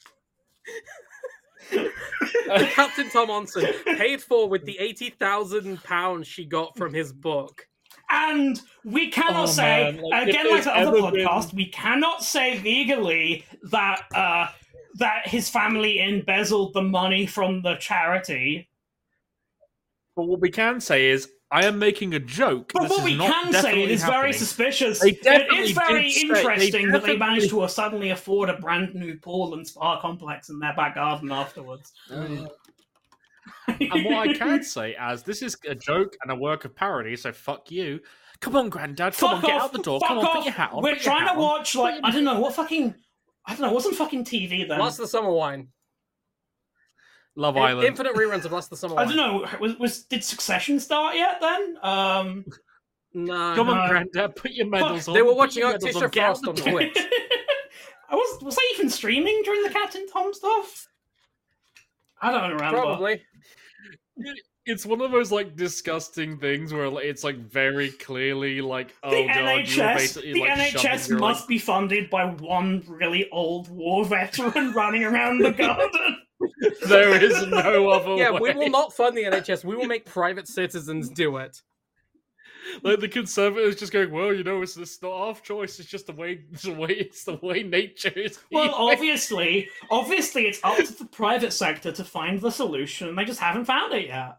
Captain Tom Onsen, paid for with the eighty thousand pounds she got from his book. And we cannot Oh, say, man, like, if again, like there's the other ever been- podcast, we cannot say legally that uh, that his family embezzled the money from the charity. But what we can say is, I am making a joke. But This what is we not can say, it definitely is very happening. suspicious. They It definitely is very did say- they interesting that they definitely- managed to suddenly afford a brand new pool and spa complex in their back garden afterwards. And what I can say, as this is a joke and a work of parody, so fuck you. Come on, Granddad. Come Fuck on, get off, out the door. fuck Come on, off. put your hat on. We're put your trying hat to on. watch, like, I don't know, what fucking... I don't know, wasn't fucking T V then? Last of the Summer Wine. Love In- Island. Infinite reruns of Last of the Summer I Wine. don't know, was, was did Succession start yet then? Um... No. Come on, no. Granddad. Put your medals on. They were put watching your medals Artisha on, get out Frost the on door. Twitch. I was was I even streaming during the Captain Tom stuff? I don't remember. Probably. It's one of those like disgusting things where like, it's like very clearly like, oh The god, you were N H S, basically the like N H S shoving your, must like... be funded by one really old war veteran running around the garden. There is no other Yeah, way. we will not fund the N H S. We will make private citizens do it. Like the conservatives just going, well, you know, it's, it's not our choice. It's just the way, it's the way, it's the way nature is. Well, obviously, obviously, it's up to the private sector to find the solution, and they just haven't found it yet.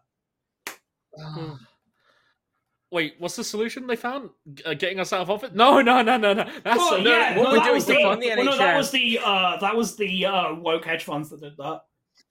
Wait, what's the solution they found? Uh, getting us out of office? No, no, no, no, no. That's Well, no, yeah, what no, we that do was is the, defund the well, no, that N H S. was the uh, that was the uh, woke hedge funds that did that.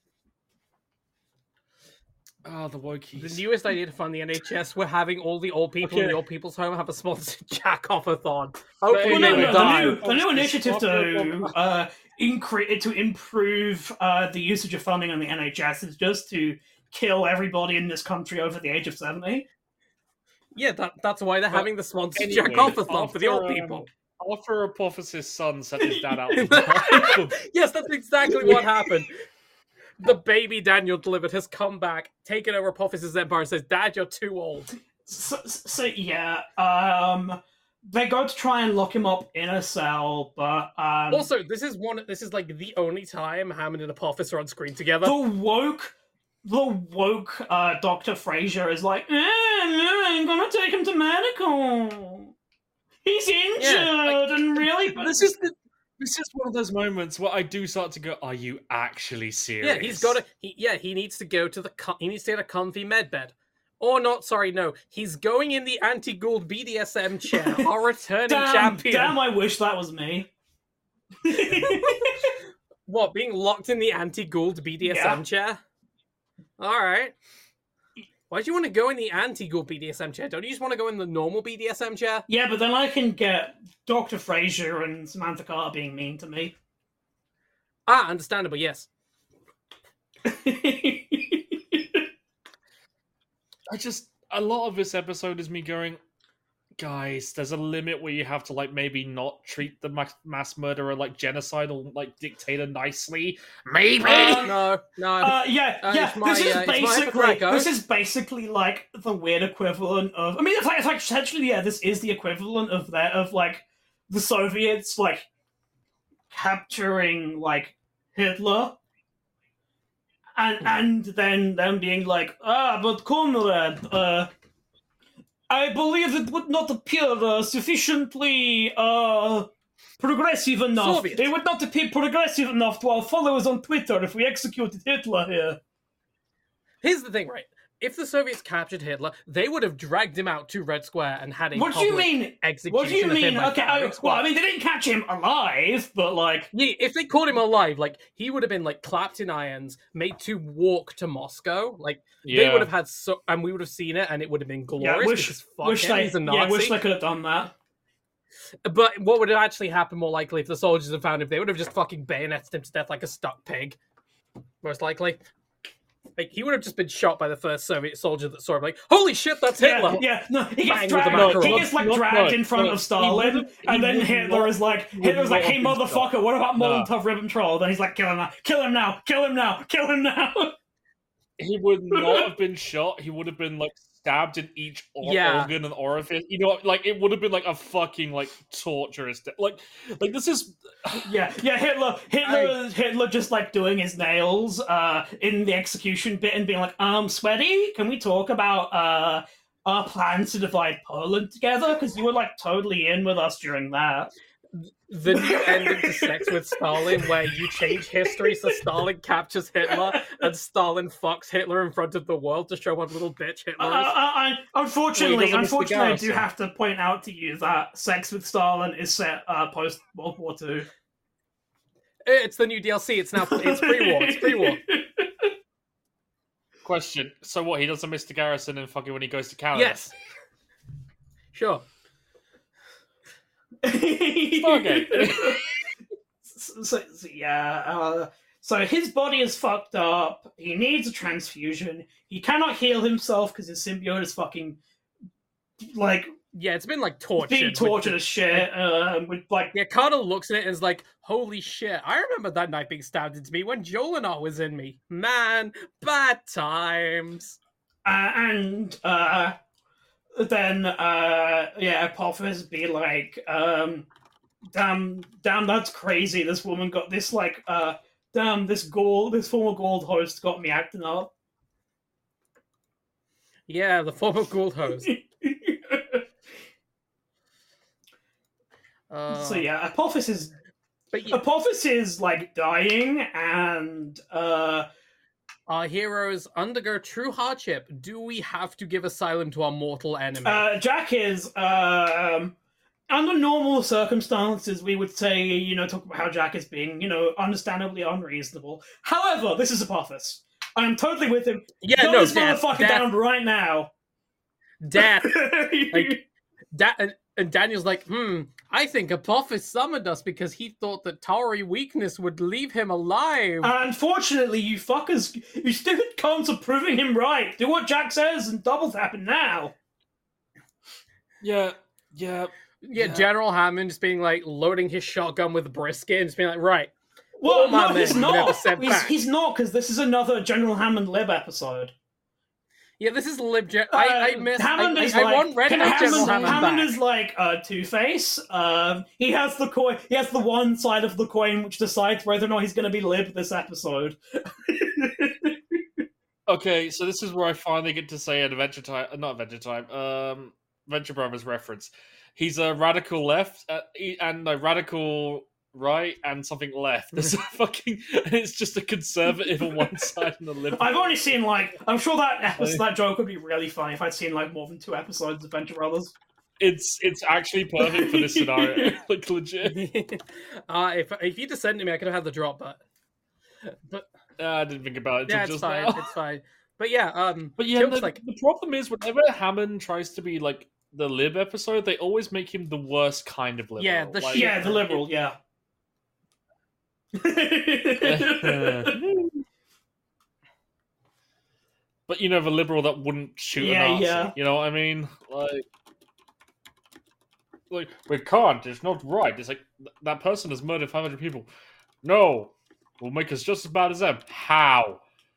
Oh, the wokies. The newest idea to fund the N H S, we're having all the old people in Okay. the old people's home have a sponsored jack-off-a-thon. Hopefully Well, they no, will no, die. the new, the new initiative to Offer- uh, incre- to improve uh, the usage of funding on the N H S is just to kill everybody in this country over the age of seventy. Yeah, that, that's why they're But having the sponsored anyway, jack-off-a-thon for the old after, um, people. After Apophis' son sent his dad out to die. Yes, that's exactly what happened. The baby Daniel delivered has come back, taken over Apophis' empire, and says, Dad, you're too old. So, so yeah, um, they go to try and lock him up in a cell, but um, Also, this is one. This is like the only time Hammond and Apophis are on screen together. the woke, the woke uh, Doctor Fraser is like, eh, I'm gonna take him to medical. He's injured Yeah, like- and really. This is the, this is one of those moments where I do start to go, are you actually serious? Yeah, he's got to. He, yeah, he needs to go to the. co- He needs to get a comfy med bed, or not. Sorry, no. He's going in the anti-Gould B D S M chair. Our returning damn, champion. damn, I wish that was me. What? Being locked in the anti-Gould B D S M Yeah. chair? All right. Why do you want to go in the anti-Gould B D S M chair? Don't you just want to go in the normal B D S M chair? Yeah, but then I can get Doctor Fraser and Samantha Carter being mean to me. Ah, understandable. Yes. I just a lot of this episode is me going, guys, there's a limit where you have to like maybe not treat the mass, mass murderer like genocidal like dictator nicely. Maybe. Uh, No. No. Uh, yeah, Uh, yeah. it's my, this is uh, it's my basically Hippocratic this oath. is basically like the weird equivalent of. I mean, it's like, it's like essentially, yeah. This is the equivalent of that of like the Soviets like capturing like Hitler, and and then them being like, ah, but comrade, uh, I believe it would not appear uh, sufficiently uh. progressive enough. Soviet. They would not appear progressive enough to our followers on Twitter if we executed Hitler here. Here's the thing, right? If the Soviets captured Hitler, they would have dragged him out to Red Square and had a What do you public mean? execution What do you of him mean? by Okay, I, firing well, squad. I mean, they didn't catch him alive, but like, Yeah, if they caught him alive, like he would have been like clapped in irons, made to walk to Moscow. Like they would have had so, and we would have seen it, and it would have been glorious. yeah, wish, because fuck wish him, they, he's a yeah, Nazi. wish they could have done that. But what would have actually happened more likely if the soldiers had found him? They would have just fucking bayoneted him to death like a stuck pig. Most likely. Like, he would have just been shot by the first Soviet soldier that saw him, like, holy shit, that's Hitler! Yeah, yeah, no, he Bang gets with the dragged, mackerel. he gets like Not- dragged no, in front no, of he Stalin, wouldn't- he and then would Hitler not- is like, would Hitler's like, not hey have been shot. motherfucker, what about No. Molotov Ribbentrop? Then he's like, kill him now, kill him now, kill him now, kill him now. He would not have been shot. He would have been like stabbed in each or- Yeah. organ and orifice. You know, like it would have been like a fucking like torturous. de- Like, like this is. Yeah, yeah, Hitler, Hitler, Hitler, just like doing his nails uh, in the execution bit and being like, um, Sweaty, can we talk about uh, our plans to divide Poland together? Because you were like totally in with us during that. The new ending to Sex with Stalin, where you change history so Stalin captures Hitler and Stalin fucks Hitler in front of the world to show what little bitch Hitler Uh, is. I, I, unfortunately, Well, he doesn't miss the unfortunately, I do garrison. have to point out to you that Sex with Stalin is set uh, post World War Two. It's the new D L C. It's now it's pre-war. It's pre-war. Question. So what? He doesn't miss the garrison and fucking when he goes to Canada. Yes. Sure. Stargate. so, so, so, yeah, uh, so his body is fucked up. He needs a transfusion. He cannot heal himself because his symbiote is fucking like Yeah, it's been like tortured. being with- tortured as shit. Uh, with like, Yeah, Carter looks at it and is like, holy shit, I remember that knife being stabbed into me when Jolinar was in me. Man, bad times. uh, and uh, then uh, yeah, Apophis be like, um, damn, damn, that's crazy. This woman got this like, uh, damn, this gold, this former gold host got me acting up. Yeah, the former Gould host. Uh, So yeah, Apophis is But yeah, Apophis is like dying, and uh, our heroes undergo true hardship. Do we have to give asylum to our mortal enemy? uh, Jack is um, under normal circumstances we would say, you know, talk about how Jack is being, you know, understandably unreasonable. However, this is Apophis. I am totally with him. yeah, Gun no, this death, motherfucker death, down right now. death. Like, da- and, and Daniel's like, hmm, I think Apophis summoned us because he thought that Tauri weakness would leave him alive. Unfortunately, you fuckers, you stupid cons are proving him right. Do what Jack says and double tap him now. Yeah. Yeah. yeah, yeah. General Hammond just being like, loading his shotgun with brisket and just being like, right. Well, All my no, he's men were never not. sent He's, back. he's not, because this is another General Hammond Lib episode. Yeah, this is lib. Gen- I, I Uh, miss. Hammond I, I, is I like, want Red Hammond, General Hammond, Hammond back. is like uh, Two-Face. Um, he has the coin. He has the one side of the coin which decides whether or not he's going to be lib this episode. Okay, so this is where I finally get to say an Adventure Time, uh, not Adventure Time, um, Venture Brothers reference. He's a radical left uh, he- and a radical right and something left. There's a fucking, and it's just a conservative on one side and a liberal. I've only seen like. I'm sure that episode, that joke would be really funny if I'd seen like more than two episodes of Venture Brothers. It's it's actually perfect for this scenario, like legit. uh, if if you just sent it to me, I could have had the drop, but but Uh, I didn't think about it until yeah, it's just fine. now. It's fine. But yeah, um, But yeah, Jokes the, like the problem is whenever Hammond tries to be like the lib episode, they always make him the worst kind of liberal. Yeah, the like, shit- Yeah, the liberal. Yeah. But you know, the liberal that wouldn't shoot Yeah, a Nazi. yeah. You know what I mean? Like, like we can't. It's not right. It's like th- that person has murdered five hundred people. No, will make us just as bad as them. How?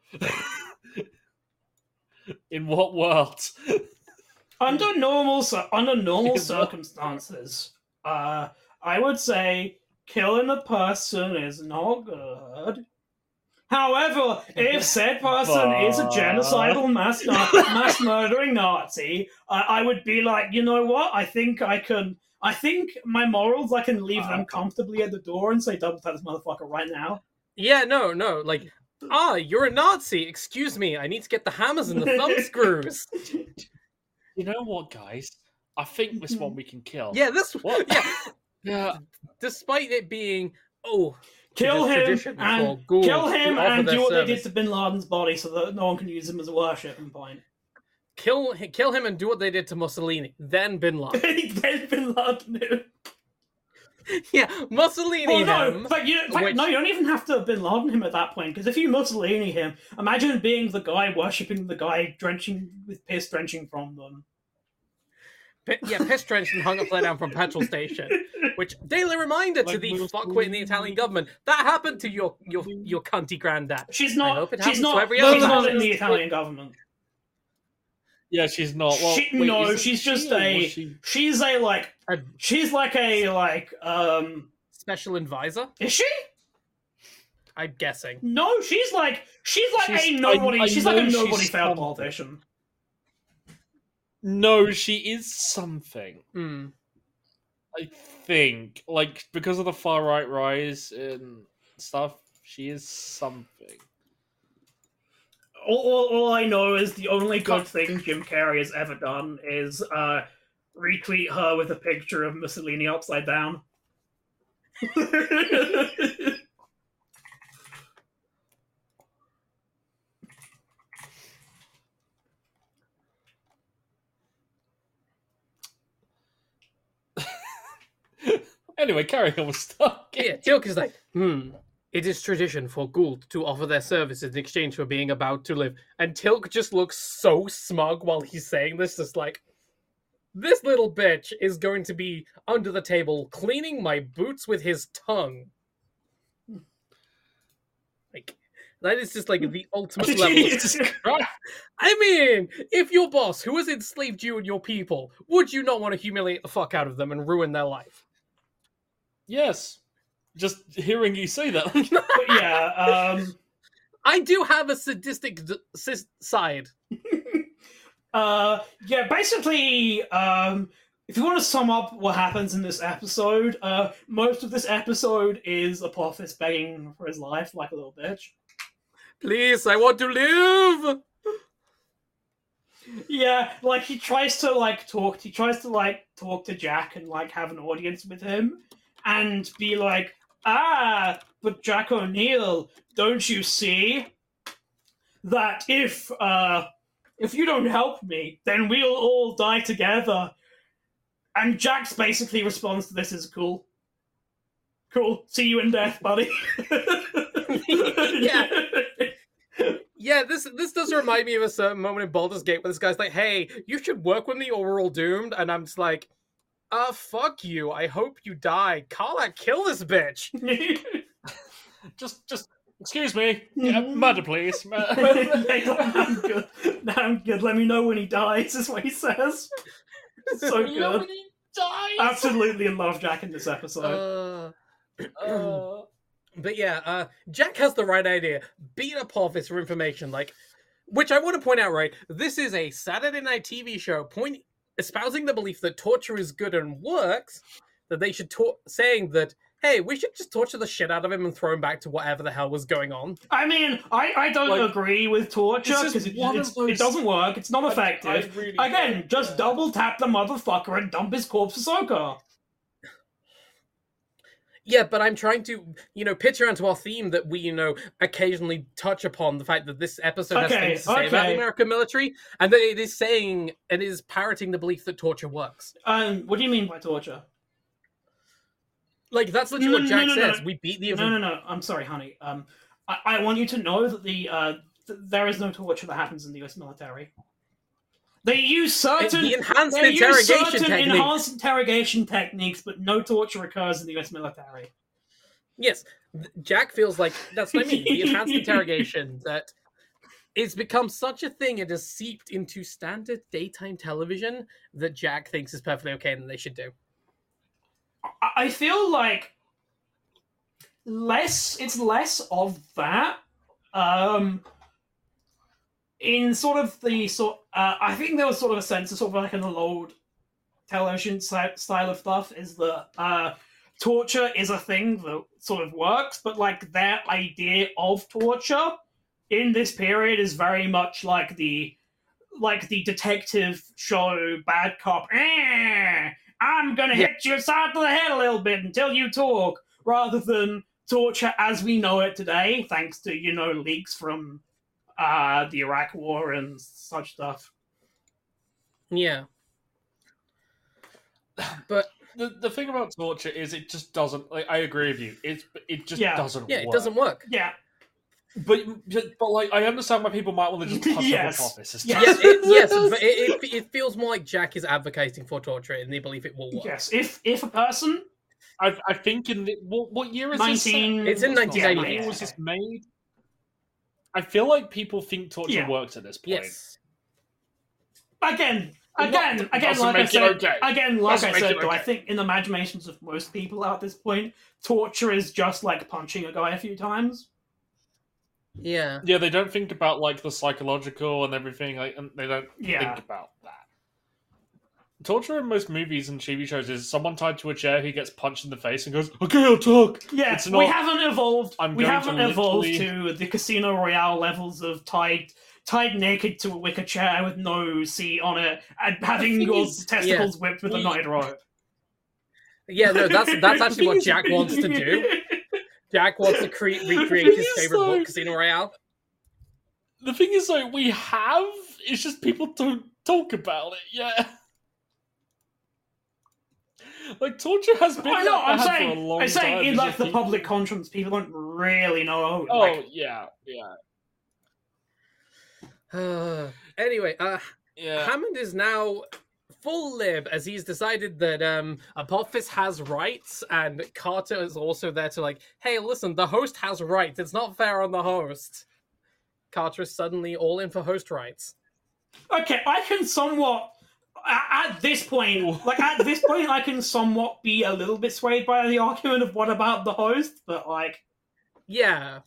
In what world? under normal cir- under normal Is that- circumstances, uh, I would say killing a person is not good. However, if said person is a But- genocidal mass na- mass murdering Nazi, I I would be like, you know what? I think I can. I think my morals. I can leave them comfortably at the door and say, "Double tap this motherfucker right now." yeah, no, no, like, ah, you're a Nazi. Excuse me, I need to get the hammers and the thumb screws. You know what, guys? I think this one we can kill. Yeah, this. What? Yeah, Yeah. despite it being, oh, Kill It is him tradition for and ghouls kill to him offer and their do what they did service. to Bin Laden's body, so that no one can use him as a worshiping point. kill kill him and do what they did to Mussolini, then Bin Laden. Then Bin Laden him. Yeah, Mussolini Well, no, him. but you, in fact, which- no, you don't even have to Bin Laden him at that point, because if you Mussolini him, imagine being the guy worshipping the guy drenching with piss drenching from them. Pi- yeah, piss drenched and hung upside down from petrol station. Which daily reminder to Like the Mussolini. fuckwit in the Italian government that happened to your your your cunty granddad. She's I not. hope it She's happens to not. every She's other not man. in the Italian government. Yeah, she's not. Well, She- wait, no, is it she's she just or a- was she- She's a like. A She's like a like. Um. special advisor, Is she? I'm guessing. No, she's like. She's like She's- a nobody. I- I she's like a know she's nobody failed something. politician. No, she is something. Hmm. I think, like, because of the far right rise and stuff, she is something. All, all, all I know is the only good thing Jim Carrey has ever done is uh, retweet her with a picture of Mussolini upside down. Anyway, carry on with stuff. Yeah, Teal'c is like, hmm. It is tradition for Gould to offer their services in exchange for being about to live. And Teal'c just looks so smug while he's saying this, just like, this little bitch is going to be under the table cleaning my boots with his tongue. Like, that is just like the ultimate level of... Jesus Christ. I mean, if your boss, who has enslaved you and your people, would you not want to humiliate the fuck out of them and ruin their life? Yes. Just hearing you say that. But yeah, um... I do have a sadistic d- sis- side. uh, yeah, basically, um... if you want to sum up what happens in this episode, uh, most of this episode is Apophis begging for his life like a little bitch. Please, I want to live! Yeah, like, he tries to, like, talk, he tries to, like, talk to Jack and, like, have an audience with him, and be like, ah, but Jack O'Neill, don't you see that if, uh, if you don't help me, then we'll all die together. And Jax basically responds to this as cool. Cool. See you in death, buddy. Yeah. Yeah, this this does remind me of a certain moment in Baldur's Gate where this guy's like, hey, you should work with me or we're all doomed. And I'm just like, uh, fuck you. I hope you die. Karlach, kill this bitch. just, just, excuse me. Yeah, murder, please. Murder. Yeah, I'm good. I'm good. Let me know when he dies, is what he says. So You know good. when he dies? Absolutely in love Jack in this episode. Uh, Uh, but yeah, uh, Jack has the right idea. Beat Apophis for information, like, which I want to point out, right? This is a Saturday night T V show point espousing the belief that torture is good and works, that they should talk, saying that, hey, we should just torture the shit out of him and throw him back to whatever the hell was going on. I mean, I, I don't Like, agree with torture this is because it, one of it's- those- it doesn't work. It's not I- effective. I really Again, don't- just double tap the motherfucker and dump his corpse to Sokka. Yeah, but I'm trying to, you know, pitch around to our theme that we, you know, occasionally touch upon the fact that this episode has Okay, things to say about the okay. American military, and that it is saying, it is parroting the belief that torture works. Um, what do you mean by torture? Like, that's literally No, what no, Jack no, no, says. no. We beat the... No, no, no. I'm sorry, honey. Um, I, I want you to know that the uh, th- there is no torture that happens in the U S military. They use certain the enhanced they use interrogation certain technique. enhanced interrogation techniques, but no torture occurs in the U S military. Yes, th- Jack feels like, that's what I mean, the enhanced interrogation, that it's become such a thing, it has seeped into standard daytime television that Jack thinks is perfectly okay and they should do. I- I feel like less it's less of that. Um, in sort of the sort, uh, I think there was sort of a sense of sort of like an old television si- style of stuff is that uh, torture is a thing that sort of works, but like their idea of torture in this period is very much like the like the detective show bad cop. Eh, I'm gonna Yeah. hit you side of the head a little bit until you talk, rather than torture as we know it today, thanks to, you know, leaks from uh, the Iraq War and such stuff. Yeah. But, the the thing about torture is it just doesn't. Like, I agree with you. It's it just Yeah. doesn't. yeah, it work. doesn't work. Yeah, But but like I understand why people might want to just punch Yes. up Apophis. It's Yes. just- Yes, it, yes, but it, it, it feels more like Jack is advocating for torture in the belief it will work. yes. If if a person I, I think in the, what, what year is this? set? nineteen, It's in What nineteen yeah, eighty. year was this made? I feel like people think torture Yeah. works at this point. Yes. Again, Not- again, again, doesn't like I make it said, okay. again, like Doesn't I make said, it though, I okay. think in the imaginations of most people at this point, torture is just like punching a guy a few times. Yeah. Yeah, they don't think about like the psychological and everything. Like, and they don't Yeah. think about that. torture in most movies and T V shows is someone tied to a chair who gets punched in the face and goes, "Okay, I'll talk." Yeah, It's not, we haven't evolved. I'm we going haven't to evolved literally- to the Casino Royale levels of tied tied naked to a wicker chair with no seat on it and having thing your is- testicles whipped with we- a knotted rope. Yeah, no, that's that's actually thing what is- Jack wants to do. Jack wants to cre- recreate his is, favorite though- book, Casino Royale. The thing is, like, we have. It's just people don't talk about it. Yeah. Like torture has been I know. I'm bad for a saying, long I'm saying, time. in It's like just the people- public conscience, people don't really know. Oh like, yeah, yeah, Uh, anyway, uh, yeah. Hammond is now full lib as he's decided that um, Apophis has rights, and Carter is also there to like, hey, listen, the host has rights. It's not fair on the host. Carter is suddenly all in for host rights. okay, I can somewhat. At at this point, like at this point, I can somewhat be a little bit swayed by the argument of what about the host, but like, Yeah,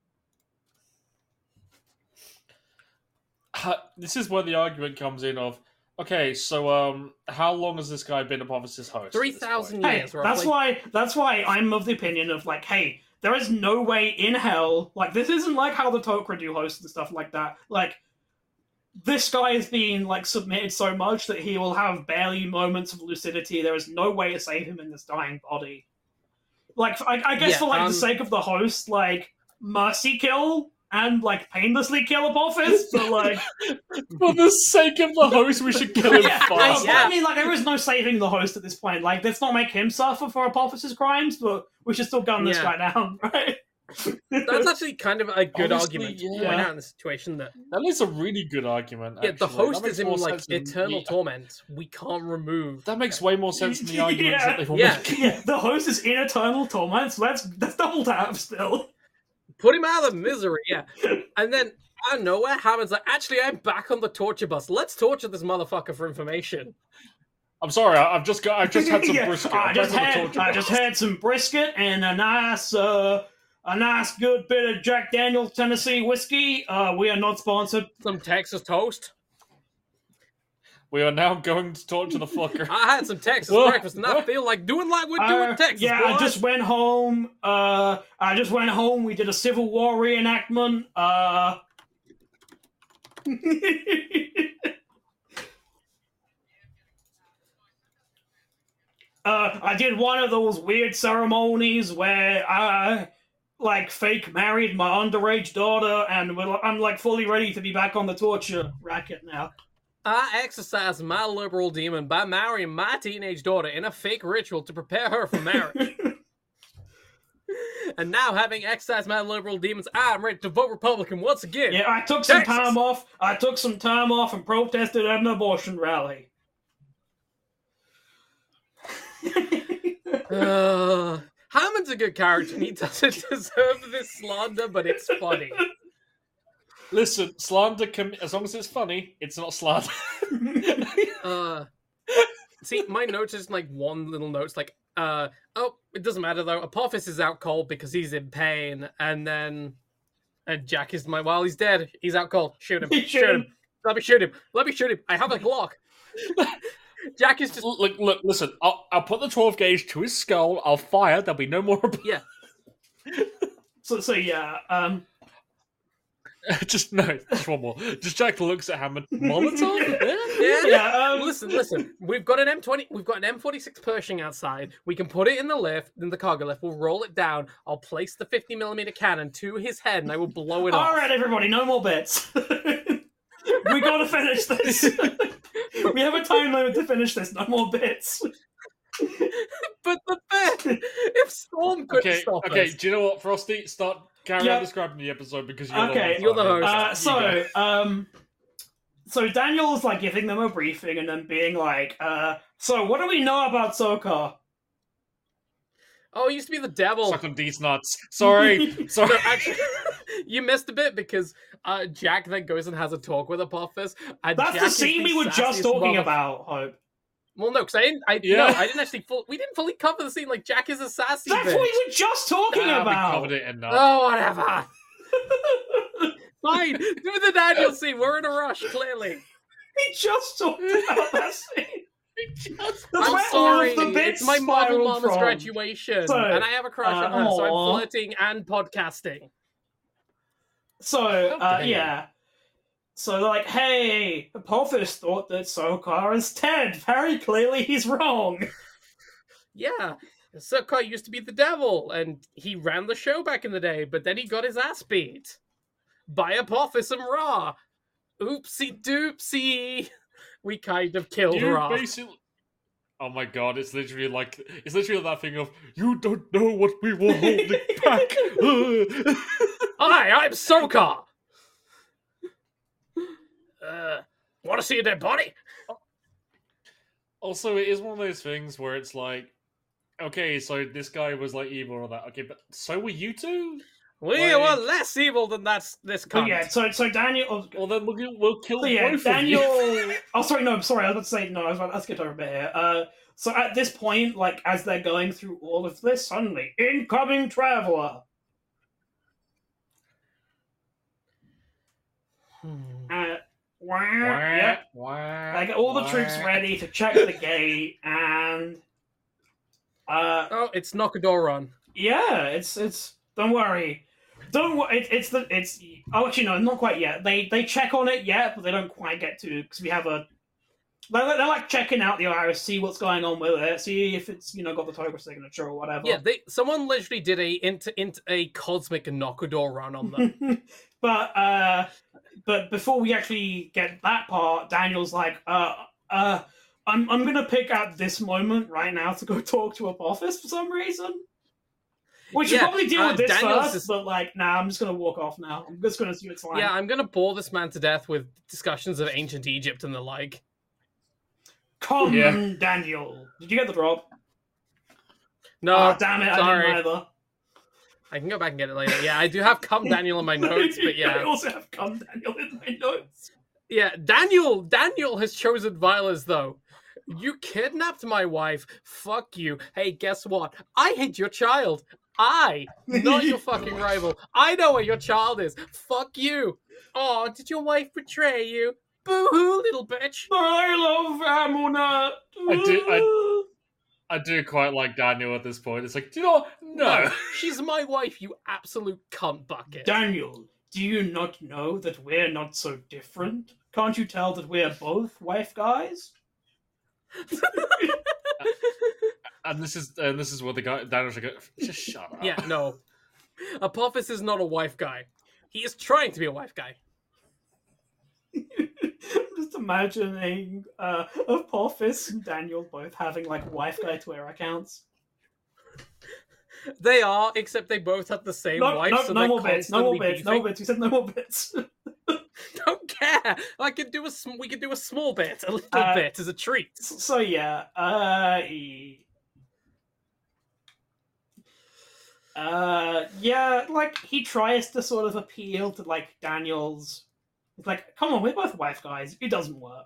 Uh, This is where the argument comes in of, okay, so um, how long has this guy been Apophis' host? at three this thousand point? hey, years. that's roughly. why that's why I'm of the opinion of like, hey, there is no way in hell. Like, this isn't like how the Tok'ra do hosts and stuff like that. Like, this guy is being like submitted so much that he will have barely moments of lucidity. There is no way to save him in this dying body. Like, I, I guess Yeah, for like um, the sake of the host, like mercy kill and like painlessly kill Apophis, but like. For the sake of the host, we should kill him Yeah, fast. I, I mean, like, there is no saving the host at this point. Like, let's not make him suffer for Apophis' crimes, but we should still gun this Yeah. guy down, right? That's actually kind of a good Honestly, argument to yeah. point out in the situation that That is a really good argument. yeah, the actually. host That makes is in more like sense than eternal the- torment. We can't remove. That makes way more sense than the arguments Yeah. that they were Yeah. making. Yeah, the host is in eternal torment, so that's that's double tap still. Put him out of misery, yeah. And then out of nowhere, Hammond's like, actually, I'm back on the torture bus. Let's torture this motherfucker for information. I'm sorry, I- I've just got, I've just had some Yeah, brisket. I I'm just back on the had torture I bus. just had some brisket and a nice uh a nice good bit of Jack Daniel's Tennessee whiskey. Uh, we are not sponsored. Some Texas toast. We are now going to talk to the fucker. I had some Texas Whoa, breakfast, and I what? feel like doing like we're doing Uh, Texas. yeah, I boys. just went home. Uh, I just went home. We did a Civil War reenactment. Uh, uh, I did one of those weird ceremonies where I, like, fake married my underage daughter, and we're- I'm like fully ready to be back on the torture racket now. I exercised my liberal demon by marrying my teenage daughter in a fake ritual to prepare her for marriage. And now, having exercised my liberal demons, I'm ready to vote Republican once again. Yeah, I took some Texas. time off. I took some time off and protested at an abortion rally. Uh, Hammond's a good character, and he doesn't deserve this slander, but it's funny. Listen, slander can, as long as it's funny, it's not slander. Uh, see, my notes is like one little note's like, uh, oh, it doesn't matter though. Apophis is out cold because he's in pain, and then and Jack is my while he's dead, he's out cold. Shoot him! Shoot shoot him! him. Let me shoot him! Let me shoot him! I have a Glock. Jack is just Look, look, listen, I'll, I'll put the twelve gauge to his skull, I'll fire, there'll be no more. yeah. So, so yeah, um, just, no, just one more. Just Jack looks at Hammond. Molotov? Yeah? Yeah. yeah, um, Listen, listen. We've got an M twenty. We've got an M forty-six Pershing outside. We can put it in the lift, in the cargo lift. We'll roll it down. I'll place the fifty millimeter cannon to his head, and I will blow it off. all right, everybody, no more bits. We gotta finish this. We have a time limit to finish this. No more bits. But the bit, if Storm couldn't Okay, stop okay, us, do you know what, Frosty? Start, carry Yeah. on describing the episode because you're Okay, the you're the one. host. Uh, You so, go. um, so Daniel's like giving them a briefing and then being like, uh, so what do we know about Sokar? oh, it used to be the devil. Suck on these nuts. Sorry, sorry. No, actually, you missed a bit because uh, Jack then goes and has a talk with Apophis. And That's Jack the is scene we were just sassiest talking mother- about, Hope. Well, no, because I didn't. I Yeah. no, I didn't actually. Full, we didn't fully cover the scene. Like Jack is a sassy That's bitch. what we were just talking Ah, we about. covered it enough. Oh, whatever. Fine. Do the Daniel scene. We're in a rush, clearly. We just talked about that scene. We That's I'm where sorry, all of the bits it's my model spiraled mama's from. graduation, So, and I have a crush uh, on her, so I'm aw. flirting and podcasting. So, How uh, dare you. yeah. So they're like, hey, Apophis thought that Sokar is Ted. Very clearly he's wrong. Yeah, Sokar used to be the devil, and he ran the show back in the day, but then he got his ass beat by Apophis and Ra. Oopsie doopsie. We kind of killed You Ra. basically. Oh my god! It's literally like it's literally that thing of you don't know what we were holding back. Hi, I'm Sokar. Uh, want to see a dead body? Also, it is one of those things where it's like, okay, so this guy was like evil or that. Okay, but so were you two? We Like- were less evil than that's this But cunt. yeah, so so Daniel. Well, then we'll, we'll kill So yeah, both Daniel. of you. Oh, sorry, no, I'm sorry. I was about to say no. I was about, let's get over a bit here. Uh, so at this point, like as they're going through all of this, suddenly incoming traveler. Hmm. Uh, wah, yep. Wah, I get all the troops wah. ready to check the gate, and uh, Oh, it's Knock-a-Door yeah, it's it's. Don't worry, don't worry. It, it's the it's. Oh, actually, no, not quite yet. They they check on it yet, but they don't quite get to because we have a. They're, they're like checking out the iris, see what's going on with it, see if it's you know got the Toga signature or whatever. Yeah, they someone literally did a into into a cosmic Knock-a-Door run on them. but uh, but before we actually get that part, Daniel's like, uh, uh, I'm I'm gonna pick out this moment right now to go talk to Apophis for some reason. We should Yeah, probably deal uh, with this Daniel's first, just- but like, nah, I'm just gonna walk off now. I'm just gonna see what's like. Yeah, I'm gonna bore this man to death with discussions of ancient Egypt and the like. Come, Yeah. Daniel. Did you get the drop? No, oh, damn it, I sorry. didn't either. I can go back and get it later. Yeah, I do have Come Daniel in my notes, but I yeah. also have come Daniel in my notes. Yeah, Daniel Daniel has chosen violence though. You kidnapped my wife. Fuck you. Hey, guess what? I hate your child. I, not your fucking rival. I know where your child is. Fuck you. Oh, did your wife betray you? Boo-hoo, little bitch. I love Amuna. I do- I do quite like Daniel at this point. It's like, do you know what? No. She's my wife, you absolute cunt bucket. Daniel, do you not know that we're not so different? Can't you tell that we're both wife guys? And this is and this is what the guy Daniel's like, just shut up. Yeah, no. Apophis is not a wife guy. He is trying to be a wife guy. I'm just imagining uh, Apophis and Daniel both having like wife guy Twitter accounts. They are, except they both have the same No, wife, no, so no they're more bits, no more constantly bits, no beefing. more bits. You said no more bits. Don't care. I could do a sm- we could do a small bit, a little Uh, bit as a treat. So yeah, uh, e- uh, yeah, like he tries to sort of appeal to like Daniel's. It's like, come on, we're both wife guys. It doesn't work.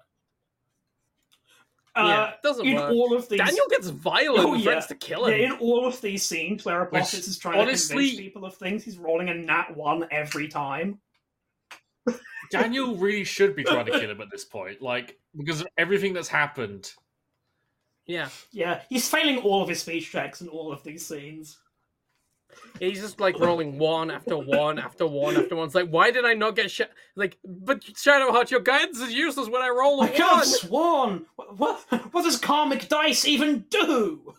Uh, yeah, doesn't in work. all of these, Daniel gets violent Oh, and yeah. threatens to kill yeah, him. in all of these scenes where Apophis Which, is trying to honestly- convince people of things, he's rolling a nat one every time. Daniel really should be trying to kill him at this point, like because of everything that's happened. Yeah, Yeah, he's failing all of his speech checks in all of these scenes. he's just like rolling one after one after one after one. It's like, why did I not get shot? Like, but Shadowheart, your guidance is useless when I roll a I could one. have sworn. What, what? What does karmic dice even do?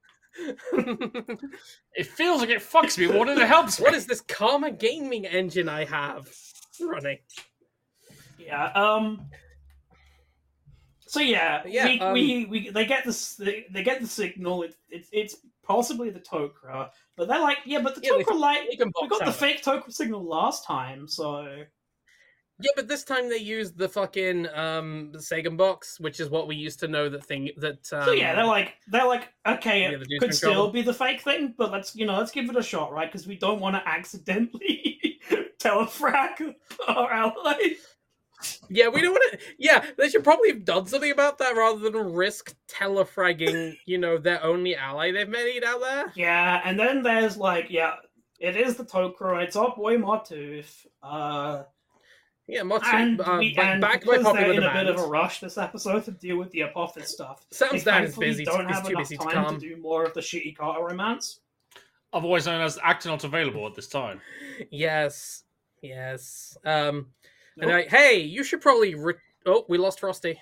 It feels like it fucks me more than it helps me. What is this karma gaming engine I have running? Yeah. Um. So yeah, Yeah, we, um, we we they get this they, they get the signal. It, it's it's possibly the Tok'ra, but they're like, yeah, but the Yeah, they Tok'ra like They can we box got the out. fake Tok'ra signal last time, so Yeah, but this time they used the fucking um Sagan box, which is what we used to know that thing that. Um, so yeah, they're like they're like okay, Yeah, it the dude's could in still trouble. be the fake thing, but let's you know let's give it a shot, right? Because we don't want to accidentally telefrac our ally. Yeah, we don't want to. Yeah, they should probably have done something about that rather than risk telefragging, you know, their only ally they've made out there. Yeah, and then there's like, yeah, it is the Tok'ra, it's our boy Martooth. Uh, Yeah, Matsu, And, uh, we, like, and backed by because they're popular in demand. a bit of a rush this episode to deal with the Apophis stuff, Sam's they dad is thankfully busy. don't He's have too enough busy to time come. to do more of the shitty Carter romance. Otherwise known as actor not available at this time. Yes, yes. Um, Nope. and I, hey, you should probably. Re- oh, we lost Frosty.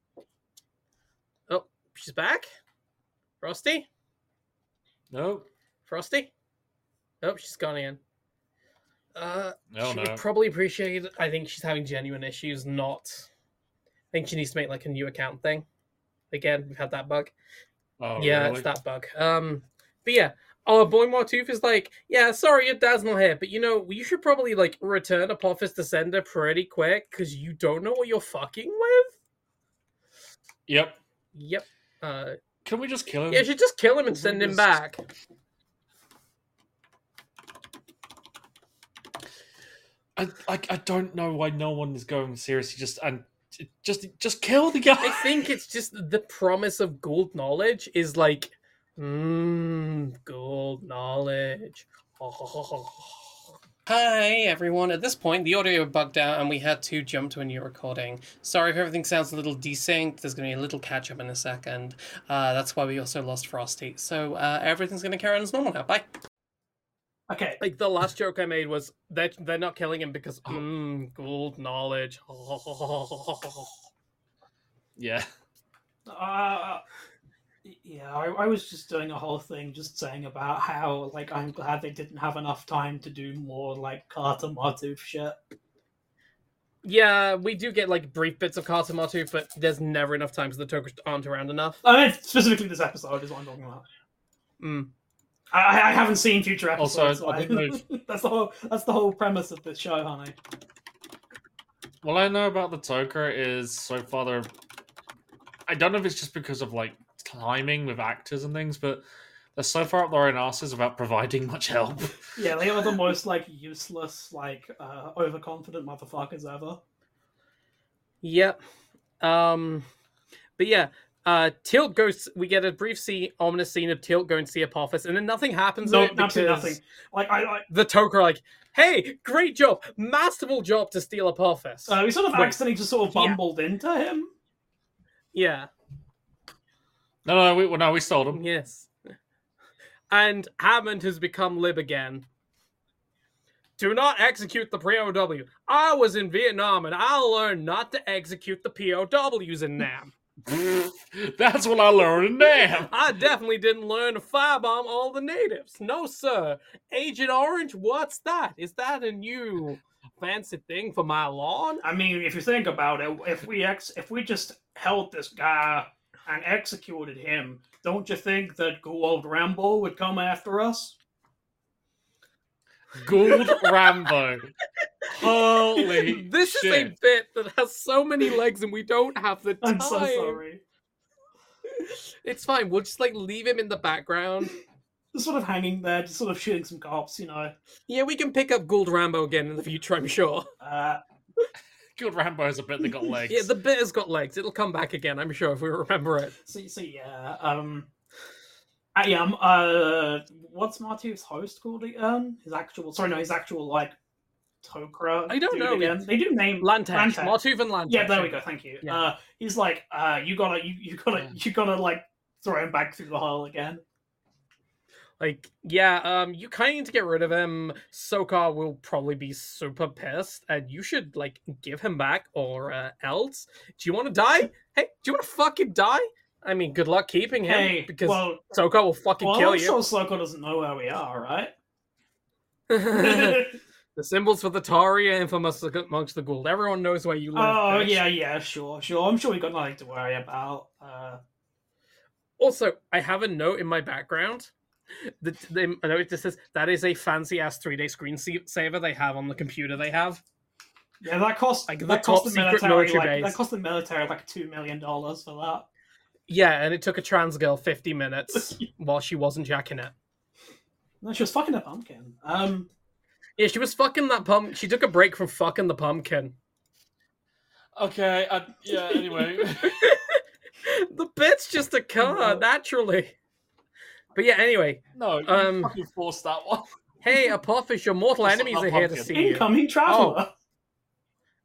Oh, she's back. Frosty, No. Frosty. Oh, she's gone again. Uh, No, she no. would probably appreciate it. I think she's having genuine issues. Not. I think she needs to make like a new account thing. Again, we've had that bug. Oh, yeah, really? it's that bug. Um, but yeah, oh, Boy Martooth is like, yeah, sorry, your dad's not here, but you know, you should probably like return Apophis Descender pretty quick because you don't know what you're fucking with. Yep. Yep. Uh, Can we just kill him? yeah, you should just kill him and send him back. I, I I don't know why no one is going seriously. Just and just just kill the guy. I think it's just the promise of gold knowledge is like, mmm, gold knowledge. Hi, everyone. At this point, the audio bugged out and we had to jump to a new recording. Sorry if everything sounds a little desynced. There's going to be a little catch-up in a second. Uh, that's why we also lost Frosty. So uh, everything's going to carry on as normal now. Bye. Okay. Like, the last joke I made was they're, they're not killing him because, mmm, gold knowledge. Yeah. Uh, yeah, I, I was just doing a whole thing just saying about how, like, I'm glad they didn't have enough time to do more, like, Carter Martooth shit. Yeah, we do get, like, brief bits of Carter Martooth, but there's never enough time so the Tokers aren't around enough. I mean, specifically this episode is what I'm talking about. Mm. I, I haven't seen future episodes. Also, so I I- didn't know that's the whole. That's the whole premise of this show, honey. What I know about the Toker is so far they're. I don't know if it's just because of like timing with actors and things, but they're so far up their own asses about providing much help. Yeah, they are the most like useless, like uh, overconfident motherfuckers ever. Yep. Um, but yeah, uh, Tilt goes. We get a brief scene, ominous scene of Tilt going to see Apophis, and then nothing happens. No, in it absolutely because nothing. Like I, I the Toker are like, "Hey, great job, masterful job to steal Apophis." uh, we sort of Wait. accidentally just sort of Yeah. bumbled into him. yeah. No, no, we, well, no, we stole them. Yes. And Hammond has become lib again. Do not execute the P O W. I was in Vietnam and I learned not to execute the P O Ws in Nam. That's what I learned in Nam. I definitely didn't learn to firebomb all the natives. No, sir. Agent Orange, what's that? Is that a new fancy thing for my lawn? I mean, if you think about it, if we ex- if we just held this guy and executed him, don't you think that Gould Rambo would come after us? Gould Rambo. Holy This shit. is a bit that has so many legs and we don't have the time. I'm so sorry. It's fine. We'll just like leave him in the background. Just sort of hanging there, just sort of shooting some cops, you know. Yeah, we can pick up Gould Rambo again in the future, I'm sure. Uh, Gould Rambo has a bit that got legs. Yeah, the bit has got legs. It'll come back again, I'm sure, if we remember it. so, so yeah, um, uh, yeah, um, uh, what's Martooth's host called again? His actual, sorry, no, his actual like Tokra. I don't dude know. Again. They do name Lantesh. Lantesh. Martooth and Lantesh. Yeah, there we go. Thank you. Yeah. Uh, he's like, uh, you gotta, you, you gotta, Yeah. you gotta like throw him back through the hole again. Like, yeah, um, you kind of need to get rid of him. Sokar will probably be super pissed, and you should, like, give him back, or uh, else. Do you want to die? Hey, do you want to fucking die? I mean, good luck keeping him, Hey, because well, Sokar will fucking well, kill I'm you. sure Sokka doesn't know where we are, right? The symbols for the Tari are infamous amongst the Gould. Everyone knows where you live. Oh bitch. yeah, yeah, sure, sure. I'm sure we got nothing to worry about. Uh, Also, I have a note in my background. The, the, I know this says that is a fancy ass three day screensaver they have on the computer they have. yeah, that cost Like, the that cost top the secret military military like base. that cost the military like two million dollars for that. Yeah, and it took a trans girl fifty minutes while she wasn't jacking it. No, she was fucking a pumpkin. Um, Yeah, she was fucking that pump. She took a break from fucking the pumpkin. Okay, uh, yeah, anyway. The bits just occur naturally. But yeah, anyway. No, you Um, fucking forced that one. Hey, Apophis, your mortal What's enemies up, are here to pumpkin? see you. incoming traveler.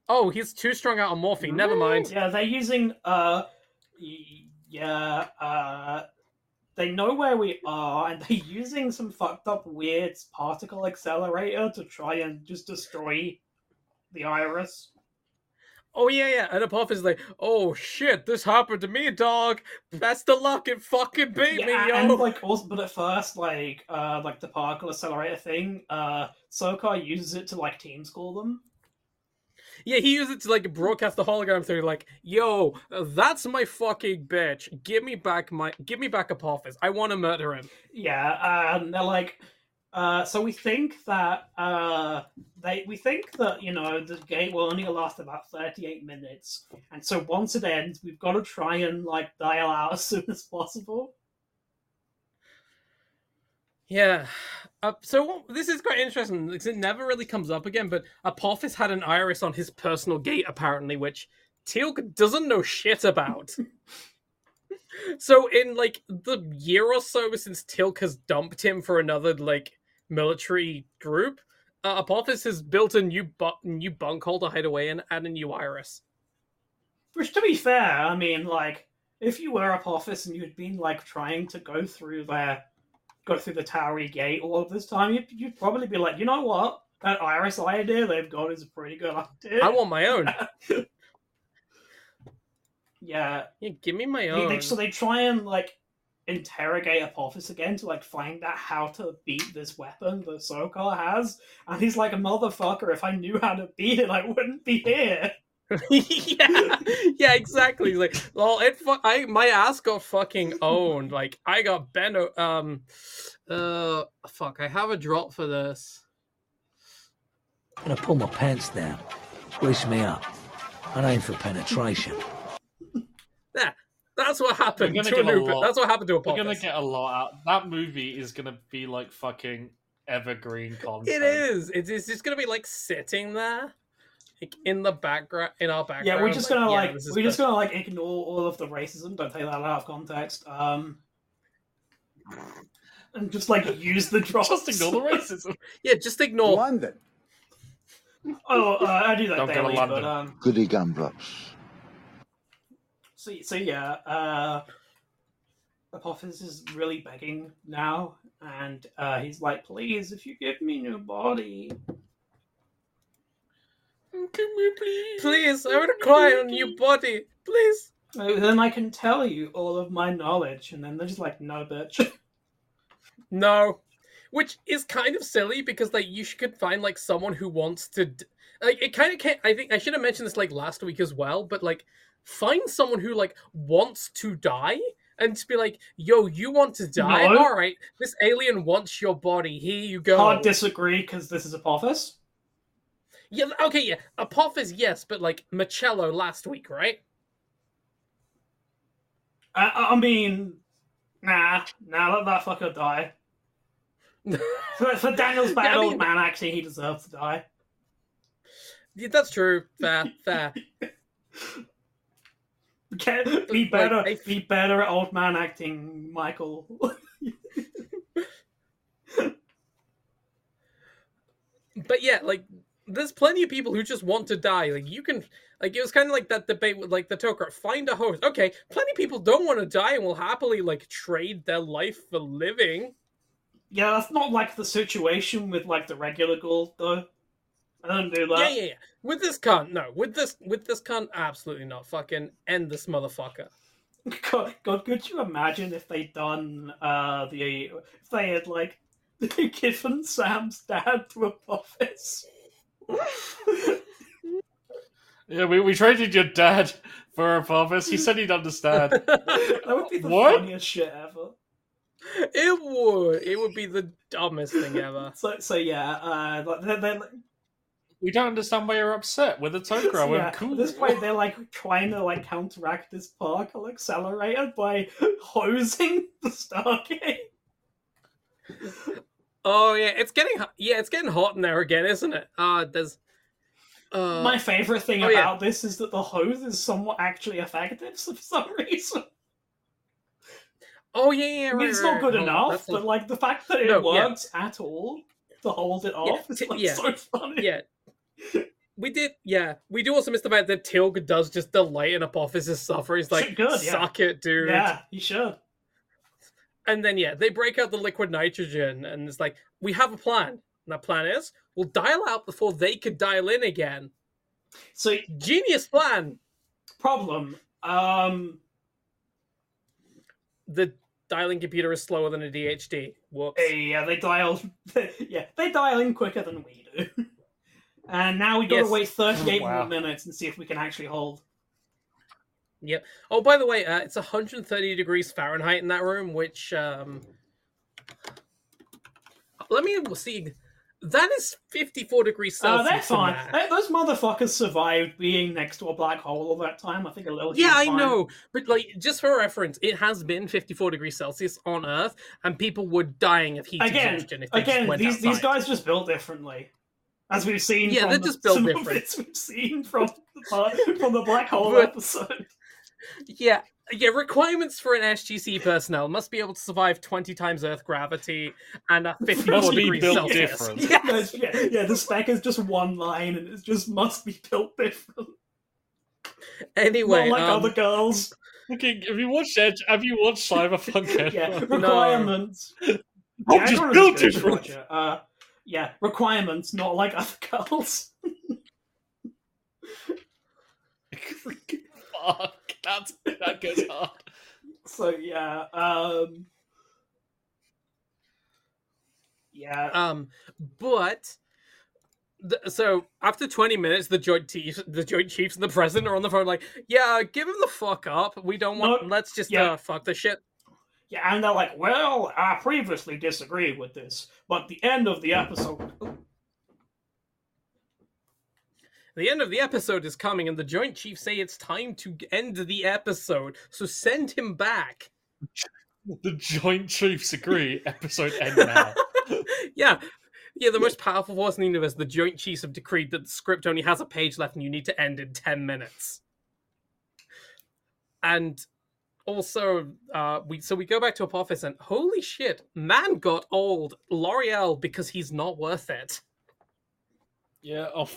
Oh, he's too strung out on morphine. Never mind. Yeah, they're using uh, y- yeah, uh, they know where we are, and they're using some fucked up weird particle accelerator to try and just destroy the iris. Oh yeah, yeah. And Apophis is like, oh shit, this happened to me, dog. Best of luck, it fucking beat Yeah, me, yo. and like also, but at first, like, uh, like the particle accelerator thing, uh, Sokar uses it to like team school them. Yeah, he used it to like broadcast the hologram through, like, yo, that's my fucking bitch. Give me back my, give me back Apophis. I want to murder him. Yeah, and they're like, uh, so we think that uh, they, we think that you know the game will only last about thirty-eight minutes, and so once it ends, we've got to try and like dial out as soon as possible. Yeah. Uh, so this is quite interesting because it never really comes up again, but Apophis had an iris on his personal gate, apparently, which Teal'c doesn't know shit about. So in, like, the year or so since Teal'c has dumped him for another, like, military group, uh, Apophis has built a new, bu- new bunk hole to hide away in and a new iris. Which, to be fair, I mean, like, if you were Apophis and you'd been like trying to go through their go through the Towery Gate all of this time, you'd, you'd probably be like, you know what? That iris idea they've got is a pretty good idea. I want my own. Yeah. Yeah, give me my They, own. they, so they try and, like, interrogate Apophis again to, like, find out how to beat this weapon that Sokar has. And he's like, motherfucker, if I knew how to beat it, I wouldn't be here. yeah, yeah, exactly. He's like, well, it fu- I my ass got fucking owned. Like, I got bent. o- Um, uh, fuck. I have a drop for this. I'm gonna pull my pants down, squeeze me up, and aim for penetration. Yeah, that's what happened We're gonna to get a Anubis. lot- That's what happened to We're Apophis. gonna get a lot out. That movie is gonna be like fucking evergreen content. It is. It's, it's just gonna be like sitting there, like in the background, in our background. Yeah, we're just gonna yeah, like this is we're just good. gonna like ignore all of the racism. Don't take that out of context. Um, and just like use the drops. Just ignore the racism. Yeah, just ignore. London. Oh, uh, I do that Don't go to daily, London. but um, Goody gumdrops. so so yeah, uh, Apophis is really begging now, and uh, he's like, "Please, if you give me your body." Can we please? Please, I want to cry on your body. Please. Uh, Then I can tell you all of my knowledge, and then they're just like, "No, bitch." No, which is kind of silly because like you could find like someone who wants to d- like it kind of can't. I think I should have mentioned this like last week as well, but like find someone who like wants to die and just be like, "Yo, you want to die? No. All right, this alien wants your body. Here you go." Can't disagree because this is Apophis. Yeah, okay, yeah, Apophis, yes, but like Machello last week, right? I, I mean, nah, nah, let that fucker die. For, for Daniel's bad Yeah, I old mean- man, actually, he deserves to die. Yeah, that's true. Fair, fair. Get, be Like, better, I- be better at old man acting, Michael. But yeah, like there's plenty of people who just want to die. Like you can, like it was kind of like that debate with like the Tok'ra. Find a host. Okay, plenty of people don't want to die and will happily like trade their life for living. Yeah, that's not like the situation with like the regular gold though. I don't do Yeah, that. yeah, yeah. With this cunt, no. With this, with this cunt, absolutely not. Fucking end this motherfucker. God, God, could you imagine if they'd done uh the if they had like given Sam's dad to Apophis? Yeah, we, we traded your dad for Apophis. He said he'd understand. That would be the What? funniest shit ever. It would. It would be the dumbest thing ever. So, so yeah, uh, like, they're, they're, We don't understand why you're upset with the Tok'ra. so, We're yeah, cool. at this point, they're like trying to like counteract this particle accelerator by hosing the Stargate. Oh yeah, it's getting ho- yeah, it's getting hot in there again, isn't it? Uh there's. Uh, My favorite thing oh, yeah. about this is that the hose is somewhat actually effective for some reason. oh yeah, yeah. I mean, right, it's right, not good right. enough, That's but like the fact that it No, yeah. works at all to hold it off is t- like yeah. so funny. yeah. we did, yeah. We do also miss the fact that Tilg does just delight in Apophis' suffering. He's like, Good, yeah. suck it, dude. Yeah, you should. And then, yeah, they break out the liquid nitrogen, and it's like, we have a plan. And that plan is, we'll dial out before they could dial in again. So, Genius plan! problem. Um, The dialing computer is slower than a D H D. Whoops. yeah, they dial. Yeah, they dial in quicker than we do. And now we gotta Yes. wait thirty-eight Wow. more minutes and see if we can actually hold. Yep. Oh, by the way, uh, it's one hundred thirty degrees Fahrenheit in that room, which, um... let me see. That is fifty-four degrees Oh, Celsius. they're fine. in there. They- those motherfuckers survived being next to a black hole all that time. I think a little. Yeah, I fine. know, but like, just for reference, it has been fifty-four degrees Celsius on Earth, and people were dying of heat Again, exhaustion if they just again, went these these outside. guys just built differently, as we've seen. Yeah, from they're the, just built some of different. bits we've seen from the part, from the black hole But- episode. Yeah, yeah. Requirements for an S G C personnel must be able to survive twenty times Earth gravity and a fifty-four Must be degrees built Celsius. different. Yes. No, it's- yeah, yeah, the spec is just one line, and it just must be built different. Anyway, Not like um, other girls. Okay, have you watched Edge? Have you watched Cyberpunk? Yeah, Edge? requirements. I'm Yeah, just everyone is built good, different. Roger. Uh, yeah, requirements, not like other girls. Fuck, that's that goes hard. So yeah, um, yeah. Um, but the, so after twenty minutes, the joint chiefs, the joint chiefs, and the president are on the phone, like, "Yeah, give him the fuck up. We don't want. No, let's just yeah. uh, fuck the shit." Yeah, and they're like, well, I previously disagreed with this, but the end of the episode. The end of the episode is coming, and the Joint Chiefs say it's time to end the episode. So send him back. The Joint Chiefs agree. Episode end now. yeah. Yeah, the most powerful force in the universe, the Joint Chiefs have decreed that the script only has a page left and you need to end in ten minutes. And also, uh, we so we go back to Apophis and holy shit, man got old. L'Oreal, because he's not worth it. Yeah. Oh.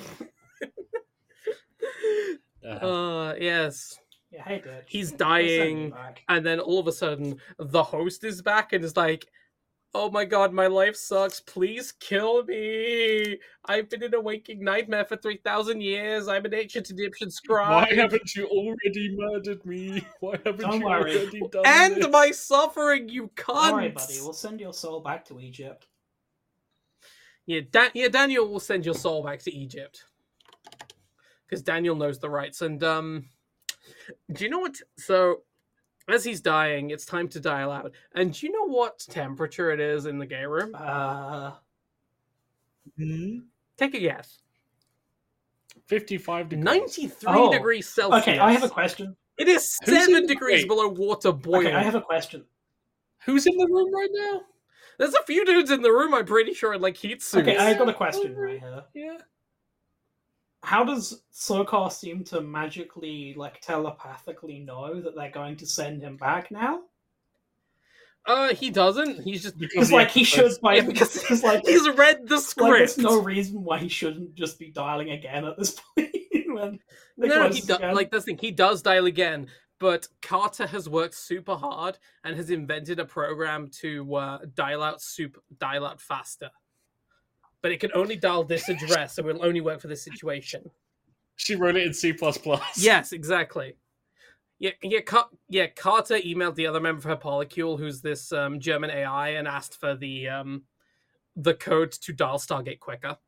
Uh, Uh, yes. Yeah, hey, dude. He's Send me dying. back. And then all of a sudden, the host is back and is like, oh my god, my life sucks. Please kill me. I've been in a waking nightmare for three thousand years. I'm an ancient Egyptian scribe. why haven't you already murdered me? Why haven't Don't you worry. already done End this? my suffering, you cunt. Don't worry, buddy. We'll send your soul back to Egypt. Yeah, da- yeah, Daniel will send your soul back to Egypt. Because Daniel knows the rights. And, um, do you know what? So, as he's dying, it's time to dial out. And do you know what temperature it is in the gay room? Uh, Hmm? Take a guess. fifty-five degrees. ninety-three Oh, degrees Celsius. okay, I have a question. It is Who's seven in- degrees wait. below water boiling. Okay, I have a question. Who's in the room right now? There's a few dudes in the room, I'm pretty sure, in like heat suits. Okay, I've got a question right here. Yeah. How does Sokar seem to magically, like, telepathically know that they're going to send him back now? Uh, he doesn't. He's just Because, like, he should, like, yeah, because because, like, he's read the like, script. there's no reason why he shouldn't just be dialing again at this point. when they No, no, close he does. again. Like that's the thing. He does dial again, but Carter has worked super hard and has invented a program to uh, dial out super dial out faster. But it can only dial this address, so it will only work for this situation. She wrote it in C plus plus. Yes, exactly. Yeah, yeah, Car- yeah. Carter emailed the other member of her polycule, who's this um, German A I, and asked for the um, the code to dial Stargate quicker.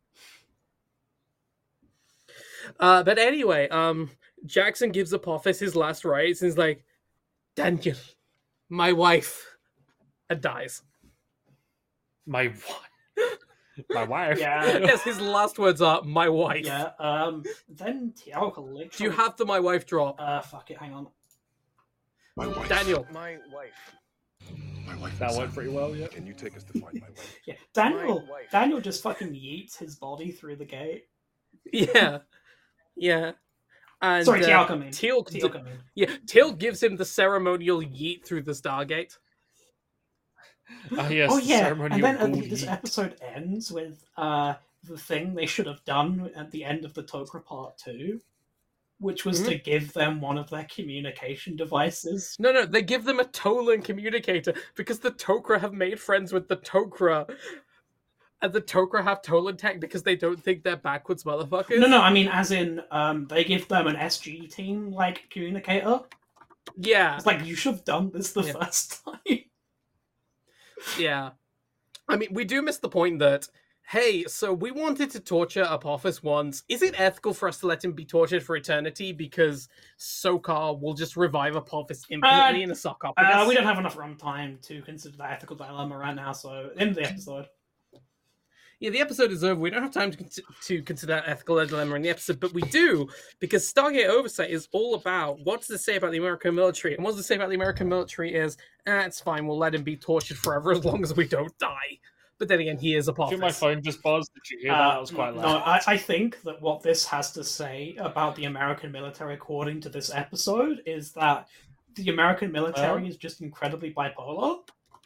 Uh, but anyway, um, Jackson gives Apophis his last rites and is like, Daniel, my wife, and dies. My wife. My wife. Yeah. Yes, his last words are, my wife. Yeah, um, then Tialka literally... Do you have the my wife drop? Uh, fuck it, hang on. My wife. Daniel. My wife. My wife. That and went son. pretty well, yeah. Can you take us to find my wife? Yeah, Daniel, My wife. Daniel just fucking yeets his body through the gate. Yeah. Yeah. And, Sorry, uh, Tialka mean. Teal, Tialka mean. yeah, Teal gives him the ceremonial yeet through the Stargate. Oh, yes, Oh the yeah, ceremonial and then uh, gold this yeet. episode ends with uh, the thing they should have done at the end of the Tok'ra Part two, which was Mhm. to give them one of their communication devices. No, no, they give them a Tolan communicator because the Tok'ra have made friends with the Tok'ra. And the Tok'ra have Tolan tech because they don't think they're backwards motherfuckers. No, no, I mean, as in, um, they give them an S G team, like, communicator. Yeah, It's like, you should have done this the Yeah. first time. yeah. I mean, we do miss the point that, hey, so we wanted to torture Apophis once. Is it ethical for us to let him be tortured for eternity because Sokar will just revive Apophis infinitely Uh, in a sarcophagus? Uh, we don't have enough runtime to consider that ethical dilemma right now, so end the episode. Yeah, the episode is over. We don't have time to, con- to consider that ethical dilemma in the episode, but we do, because Stargate Oversight is all about what does it say about the American military, and what does it say about the American military is, ah, it's fine, we'll let him be tortured forever as long as we don't die. But then again, he is I think Apophis. my phone just buzzed. Did you hear that? Uh, That was quite no, loud. I, I think that what this has to say about the American military, according to this episode, is that the American military Well? is just incredibly bipolar.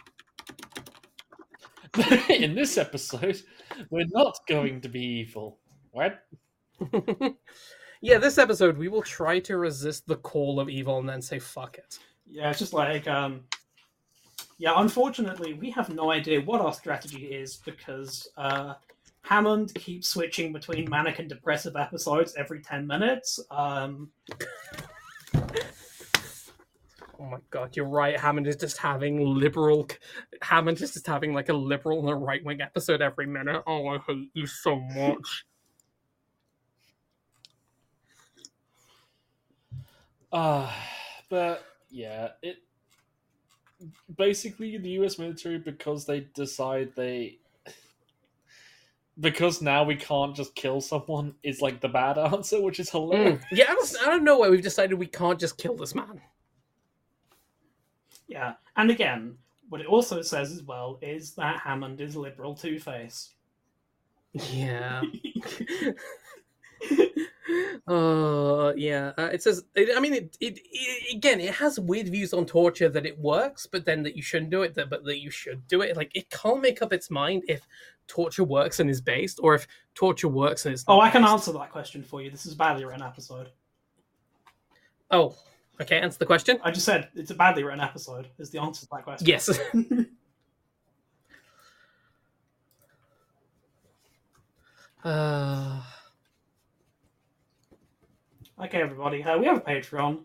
In this episode, we're not going to be evil. What? Yeah, this episode, we will try to resist the call of evil and then say, fuck it. Yeah, it's just like, um, yeah, unfortunately, we have no idea what our strategy is because uh, Hammond keeps switching between manic and depressive episodes every ten minutes. Um, Oh my god, you're right. Hammond is just having liberal. Hammond is just having like a liberal and a right wing episode every minute. Oh, I hate you so much. Uh, but yeah, it basically the U S military, because they decide they because now we can't just kill someone, is like the bad answer, which is hilarious. Mm. Yeah, I don't, I don't know why we've decided we can't just kill this man. yeah, and again, what it also says as well is that Hammond is liberal Two-Face. Yeah. Uh, yeah. Uh, it says. It, I mean, it, it, it. Again, it has weird views on torture that it works, but then that you shouldn't do it, that, but that you should do it. Like, it can't make up its mind if torture works and is based, or if torture works and it's not Oh, I can based. answer that question for you. This is a badly written episode. Oh, okay. Answer the question. I just said it's a badly written episode. Is the answer to that question? Yes. uh, Okay, everybody. Uh, we have a Patreon.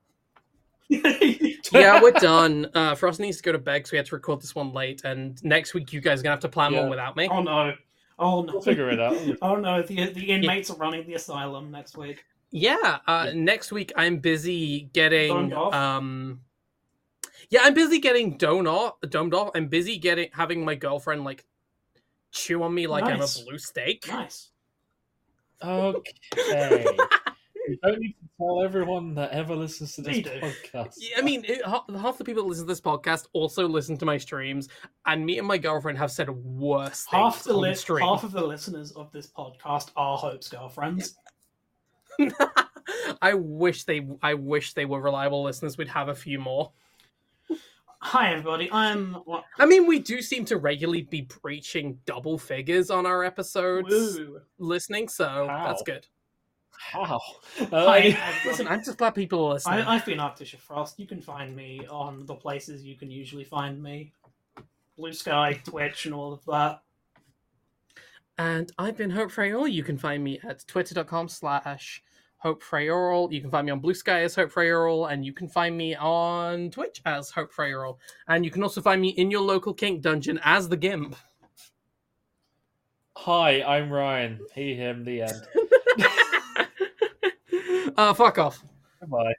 yeah, we're done. Uh, Frost needs to go to bed because we had to record this one late, and next week you guys are gonna have to plan Yeah. one without me. Oh no! Oh no! We'll figure it out. Oh no! The the inmates are running the asylum next week. Yeah, uh, next week I'm busy getting Domed off? um yeah, I'm busy getting domed off domed off. I'm busy getting having my girlfriend like chew on me like Nice. I'm a blue steak. Nice. Okay. You don't need to tell everyone that ever listens to this You do. podcast. Yeah, I mean, it, half, half the people that listen to this podcast also listen to my streams, and me and my girlfriend have said worse things Half the on list, stream. half of the listeners of this podcast are Hope's girlfriends. I wish they, I wish they were reliable listeners. We'd have a few more. Hi everybody. I'm. What, I mean, we do seem to regularly be breaching double figures on our episodes woo. listening, so How? that's good. How? Hi, Uh, everybody. Listen, I'm just glad people are listening. I, I've been Arctisha Frost. You can find me on the places you can usually find me: Blue Sky, Twitch, and all of that. And I've been Hope Frayol. You can find me at twitter.com slash Hope Frayol. You can find me on Blue Sky as Hope Frayol, and you can find me on Twitch as Hope Frayol. And you can also find me in your local kink dungeon as the Gimp. Hi, I'm Ryan. He, him, the end. uh, fuck off. Goodbye.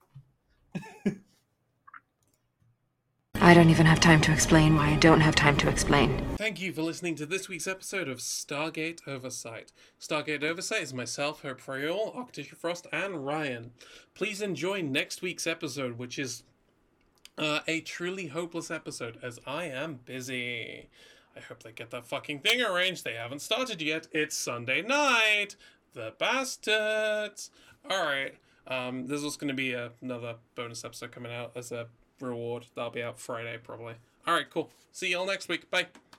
I don't even have time to explain why I don't have time to explain. Thank you for listening to this week's episode of Stargate Oversight. Stargate Oversight is myself, Hope Frayol, Arctisha Frost, and Ryan. Please enjoy next week's episode, which is uh, a truly hopeless episode, as I am busy. I hope they get that fucking thing arranged. They haven't started yet. It's Sunday night. The bastards. Alright. Um, there's also going to be a, another bonus episode coming out as a reward. That'll be out Friday, probably. Alright, cool. See y'all next week. Bye.